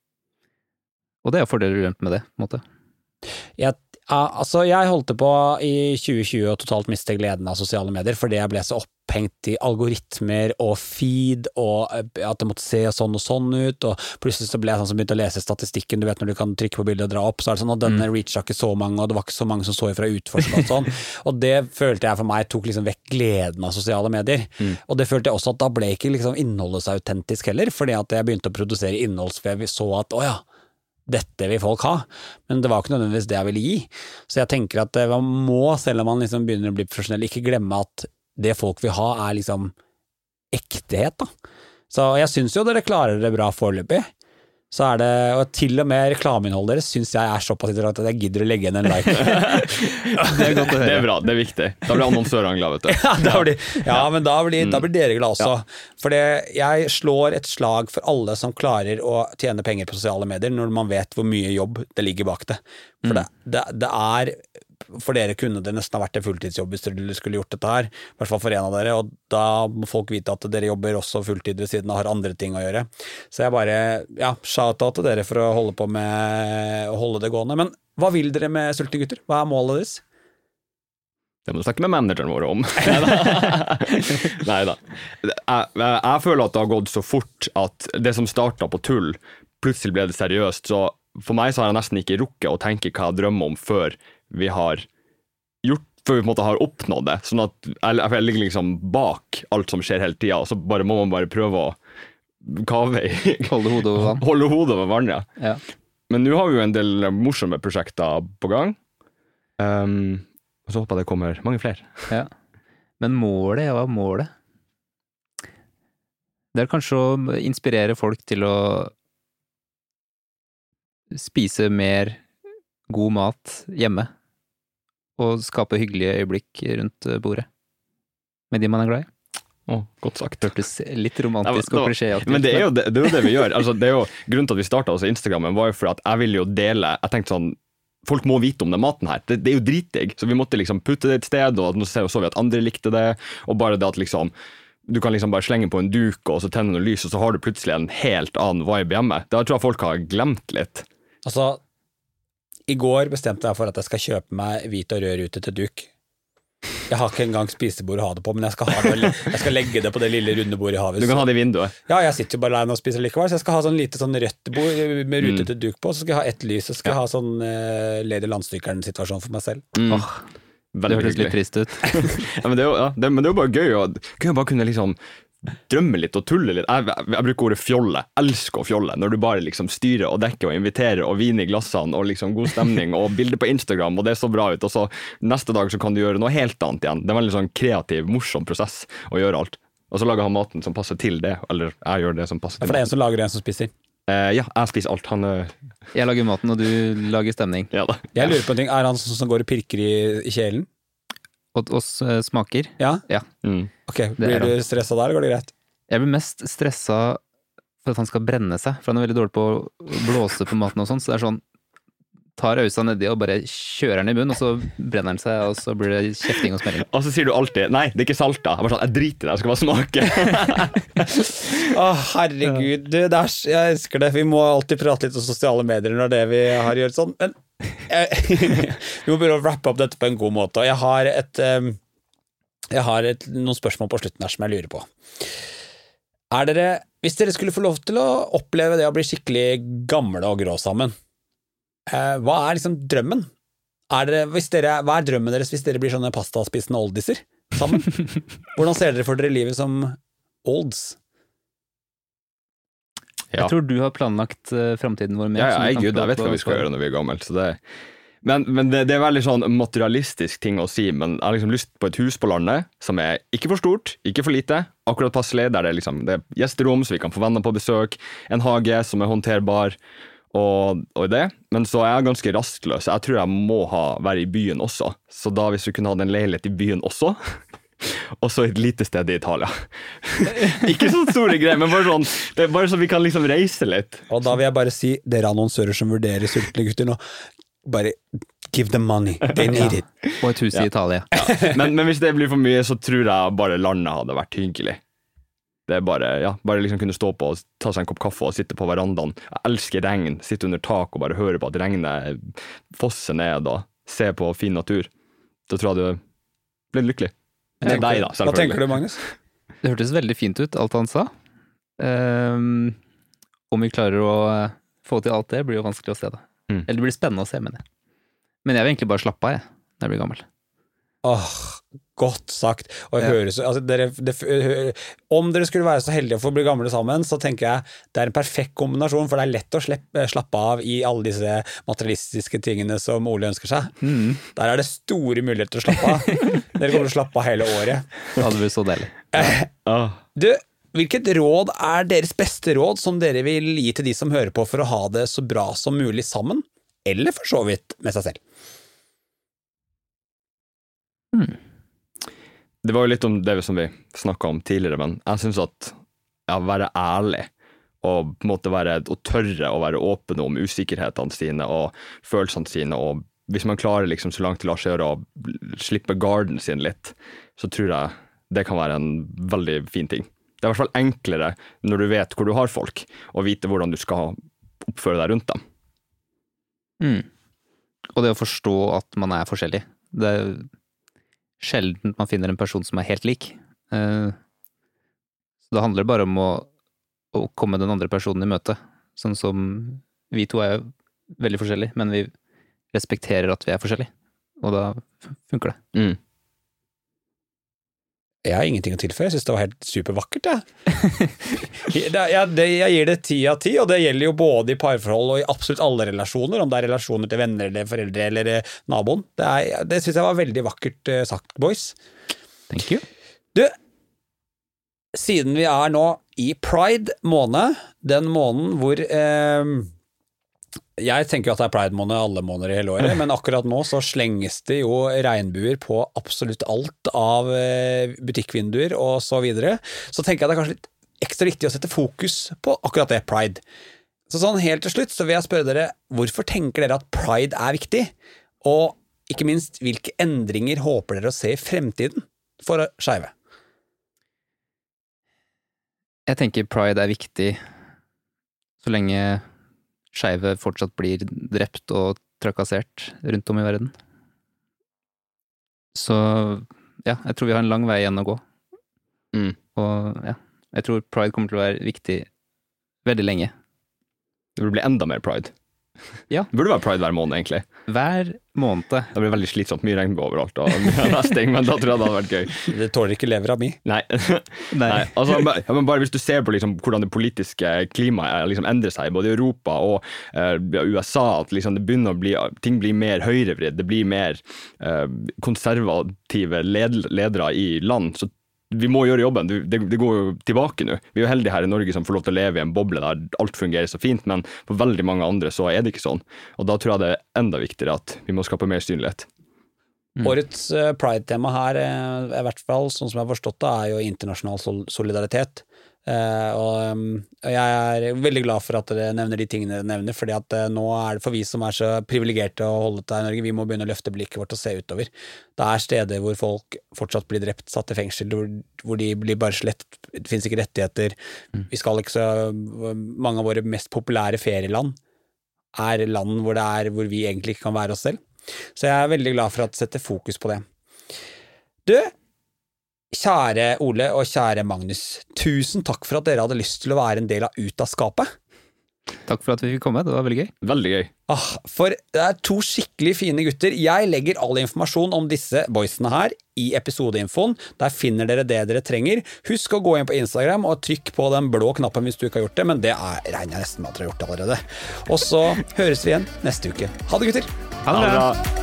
og det er fordeler rundt med det, på en måte. Jeg, altså, jeg holdt på i tjue tjue og totalt miste gleden av sosiale medier, fordi jeg ble så opphengt i algoritmer og feed, og at det måtte se sånn og sånn ut, og plutselig så ble jeg sånn som begynte å lese statistikken, du vet når du kan trykke på bildet og dra opp, så er det sånn at denne mm. reacha ikke så mange, og det var ikke så mange som så ifra utforsk og sånn, og det følte jeg for meg tok liksom vekk gleden av sosiale medier, mm. og det følte jeg også at da ble ikke liksom innholdet så autentisk heller, fordi at jeg begynte å produsere innhold, så jeg så at, åja, dette vil folk ha, men det var ikke nødvendigvis det jeg ville gi. Så jeg tenker at man må, selv om man liksom begynner å bli profesjonell, ikke glemme at det folk vil ha er liksom ektehet da. Så jeg synes jo dere klarer det bra foreløpig. Så er det, og til og med reklameinnholdet deres synes jeg er såpass interessant at jeg gidder å legge igjen en like. Det er godt å høre. Det er bra, det er viktig. Da blir annonsørene glad, vet du. Ja, da blir, ja, men da blir, mm. da blir dere glad også. Ja. For det, jeg slår et slag for alle som klarer å tjene penger på sosiale medier når man vet hvor mye jobb det ligger bak det. For mm. det, det, det er... For dere kunne det nesten ha vært en fulltidsjobb hvis dere skulle gjort dette her, i hvert fall for en av dere, og da må folk vite at dere jobber også fulltid ved siden og har andre ting å gjøre. Så jeg bare, ja, shout-out til dere for å holde på med å holde det gående. Men hva vil dere med Sultne gutter? Hva er målet deres? Det må du snakke med manageren vår om. Neida. Jeg, jeg føler at det har gått så fort at det som startet på tull, plutselig ble det seriøst, så for meg så har jeg nesten ikke rukket å tenke hva jeg drømmer om før vi har gjort, før vi på en måte har oppnådd det, sånn at jeg, jeg ligger liksom bak alt som skjer hele tiden, og så bare må man bare prøve å kave i holde hodet over vann. Holde hodet over vann, ja. Ja. Men nå har vi jo en del morsomme prosjekter på gang, um, og så håper jeg det kommer mange flere. Ja. Men målet, ja, hva er målet? Det er kanskje å inspirere folk til å spise mer god mat hjemme, og skape hyggelige øyeblikk rundt bordet, med de man er glad i. Åh, godt sagt. Hørtes litt romantisk og klisjéaktig. Men det er, jo det, det er jo det vi gjør. Altså, det er jo, grunnen til at vi startet også Instagrammen var jo for at jeg ville jo dele, jeg tenkte sånn, folk må vite om den maten her, det, det er jo dritdigg, så vi måtte liksom putte det et sted, og nå så vi at andre likte det, og bare det at liksom, du kan liksom bare slenge på en duk, og så tenne noe lys, og så har du plutselig en helt annen vibe hjemme. Det tror jeg folk har glemt litt. Altså, i går bestemte jeg for at jeg skal kjøpe meg hvit og rød rute til duk. Jeg har ikke engang spisebord å ha det på, men jeg skal, ha det, jeg skal legge det på det lille runde bordet i havet. Du kan ha det i vinduet. Ja, jeg sitter jo bare alene og spiser likevel, så jeg skal ha sånn lite sånn rødt bord med rute til duk på, så skal jeg ha ett lys, så skal jeg ha sånn uh, Lady Landstrykeren-situasjon for meg selv. Mm. Åh, det hørtes litt trist ut. Ja, men, det er jo, ja, det, men det er jo bare gøy, og gøy å bare kunne liksom drømme litt og tulle litt. Jeg, jeg, jeg bruker ordet fjolle. Elsker å fjolle. Når du bare liksom styrer og dekker og inviterer og vin i glassene og liksom god stemning og bilder på Instagram, og det er så bra ut. Og så neste dag så kan du gjøre noe helt annet igjen. Det er en veldig sånn kreativ, morsom prosess å gjøre alt. Og så lager han maten som passer til det, eller jeg gjør det som passer til det. For det er en som lager det, en som spiser? Eh, ja, jeg spiser alt. Han, uh... Jeg lager maten, og du lager stemning. Ja da. Jeg lurer på en ting. Er han sånn som går og pirker i, i kjelen? Og oss uh, smaker? Ja? Ja. Mm. Ok, blir du stresset der, eller går det greit? Jeg blir mest stresset for at han skal brenne seg, for han er veldig dårlig på å blåse på maten og sånn, så det er sånn, tar øysa nedi og bare kjører den i munnen, og så brenner den seg, og så blir det kjefting og smelling. Og så sier du alltid, nei, det er ikke salt da. Jeg, bare sånn, jeg driter i det, jeg skal bare smake. Åh, herregud, du, det er, jeg elsker det. Vi må alltid prate litt om sosiale medier når det vi har gjort sånn, men jeg, vi må begynne å wrappe opp dette på en god måte, og jeg har et, um, jeg har et, noen spørsmål på slutten her som jeg lurer på. Er dere, hvis dere skulle få lov til å oppleve det å bli skikkelig gamle og grå sammen, eh, hva er liksom drømmen? Er dere, hvis dere, hva er drømmen deres hvis dere blir sånne pastaspisende oldiser sammen? Hvordan ser dere for dere livet som olds? Ja. Jeg tror du har planlagt uh, fremtiden vår med. Ja, ja, jeg, Gud, jeg vet hva vi skal gjøre når vi er gammelt, så det Men, men det, det er veldig sånn materialistisk ting å si, men jeg har liksom lyst på et hus på landet som er ikke for stort, ikke for lite, akkurat passelig, der det, liksom, det er gjesterom så vi kan få venner på besøk, en hage som er håndterbar, og, og det. Men så er jeg ganske rastløs, jeg tror jeg må ha, være i byen også, så da hvis vi kunne ha en leilighet i byen også, og så et lite sted i Italia. Ikke så store greier, men bare sånn, det er bare så vi kan liksom reise litt. Og da vil jeg bare si, dere annonsører som vurderer sultne gutter nå, bare give them money, they need it. Og et hus i Italia. Ja. Men, men hvis det blir for mye, så tror jeg bare landet hadde vært hyggelig. Det er bare, ja, bare liksom kunne stå på og ta seg en kopp kaffe og sitte på verandaen. Jeg elsker regn, sitte under tak og bare høre på at regnet fosser ned og se på fin natur. Da tror jeg du blir lykkelig. Det er deg da, selvfølgelig. Hva tenker du, Magnus? Det hørtes veldig fint ut, alt han sa. Um, om vi klarer å få til alt det, blir jo vanskelig å se det. Mm. Eller det blir spennende å se, mener jeg. Men jeg vil egentlig bare slappe av, jeg, når jeg blir gammel. Åh, godt sagt. Og jeg ja. hører så, altså, dere, det, om dere skulle være så heldige for å bli gamle sammen, så tenker jeg det er en perfekt kombinasjon, for det er lett å slippe, slappe av i alle disse materialistiske tingene som Ole ønsker seg. Mm. Der er det store muligheter å slappe av. Dere kommer til å slappe av hele året. Det hadde vært så deilig. Ja. Du, hvilket råd er deres beste råd som dere vil gi til de som hører på for å ha det så bra som mulig sammen, eller for så vidt med seg selv? Hmm. Det var jo litt om det som vi snakket om tidligere, men jeg synes at ja, være ærlig og på en måte være, og tørre å være åpen om usikkerhetene sine og følelsene sine, og hvis man klarer liksom så langt til å gjøre å slippe garden sin litt, så tror jeg det kan være en veldig fin ting. Det er i hvert fall enklere når du vet hvor du har folk, og vite hvordan du skal oppføre deg rundt dem. Mm. Og det å forstå at man er forskjellig. Det er sjelden man finner en person som er helt lik. Uh, så det handler bare om å, å komme den andre personen i møte. Sånn som vi to er jo veldig forskjellige, men vi respekterer at vi er forskjellige. Og da funker det. Mm. Jeg har ingenting å tilføye, jeg synes det var helt supervakkert, jeg. det, jeg, det, jeg gir det ti av ti, og det gjelder jo både i parforhold og i absolutt alle relasjoner, om det er relasjoner til venner eller foreldre eller naboen. Det, er, det synes jeg var veldig vakkert sagt, boys. Thank you. Du, siden vi er nå i Pride måned, den måneden hvor... Eh, jeg tenker jo at det er Pride-måned alle måneder i hele året, men akkurat nå så slenges det jo regnbuer på absolutt alt av butikkvinduer og så videre. Så tenker jeg det er kanskje litt ekstra viktig å sette fokus på akkurat det, Pride. Så sånn helt til slutt så vil jeg spørre dere, hvorfor tenker dere at Pride er viktig? Og ikke minst, hvilke endringer håper dere å se i fremtiden for skeive? Jeg tenker Pride er viktig så lenge skeive fortsatt blir drept og trakassert rundt om i verden. Så ja, jeg tror vi har en lang vei igjen å gå. Mm. Og ja, jeg tror Pride kommer til å være viktig veldig lenge. Det burde bli enda mer Pride. Ja. Det burde være Pride hver måned, egentlig. Hver måned. Det blir veldig slitsomt, mye regnbue overalt, og nesting, men da tror jeg det hadde vært gøy. Det tåler ikke lever av mi. Nei. Nei. Nei. Altså, ja, men bare hvis du ser på liksom, hvordan det politiske klimaet liksom, endrer seg, både i Europa og uh, U S A, at liksom, det begynner å bli, ting blir mer høyrevridd, det blir mer uh, konservative led, ledere i land, så vi må gjøre jobben, det, det går jo tilbake nå. Vi er jo heldige her i Norge som får lov til å leve i en boble der alt fungerer så fint, men for veldig mange andre så er det ikke sånn. Og da tror jeg det er enda viktigere at vi må skape mer synlighet. Mm. Årets Pride-tema her, i hvert fall, sånn som jeg har forstått det, er jo internasjonal solidaritet. Uh, og um, jeg er veldig glad for at dere nevner de tingene dere nevner, fordi at uh, nå er det for vi som er så privilegerte å holde til i Norge, vi må begynne å løfte blikket vårt og se utover. Det er steder hvor folk fortsatt blir drept, satt i fengsel, hvor, hvor de blir bare slett, det finnes ikke rettigheter, mm. vi skal ikke så, mange av våre mest populære ferieland er land hvor, det er, hvor vi egentlig ikke kan være oss selv. Så jeg er veldig glad for at setter fokus på det. Du, kjære Ole og kjære Magnus, tusen takk for at dere hadde lyst til å være en del av Ut av skapet. Takk for at vi fikk komme, det var veldig gøy. Veldig gøy. Ah, for det er to skikkelig fine gutter. Jeg legger all informasjon om disse boysene her i episodeinfoen. Der finner dere det dere trenger. Husk å gå inn på Instagram og trykk på den blå knappen hvis du ikke har gjort det, men det er, regner jeg nesten med at dere har gjort det allerede. Og så høres vi igjen neste uke. Ha det, gutter! Ha det bra!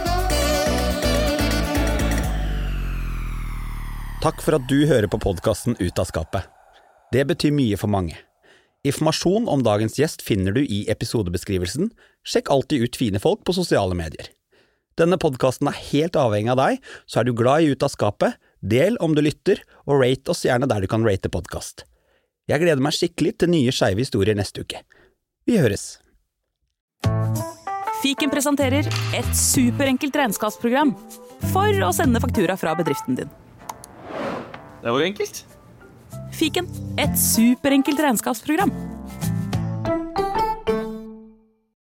Takk for at du hører på podcasten Ut av skapet. Det betyr mye for mange. Informasjon om dagens gjest finner du i episodebeskrivelsen. Sjekk alltid ut fine folk på sosiale medier. Denne podcasten er helt avhengig av deg, så er du glad i Ut av skapet, del om du lytter, og rate oss gjerne der du kan rate podcast. Jeg gleder meg skikkelig til nye skeive historier neste uke. Vi høres! Fiken presenterer et superenkelt regnskapsprogram for å sende faktura fra bedriften din. Det var enkelt. Fiken, et superenkelt regnskapsprogram.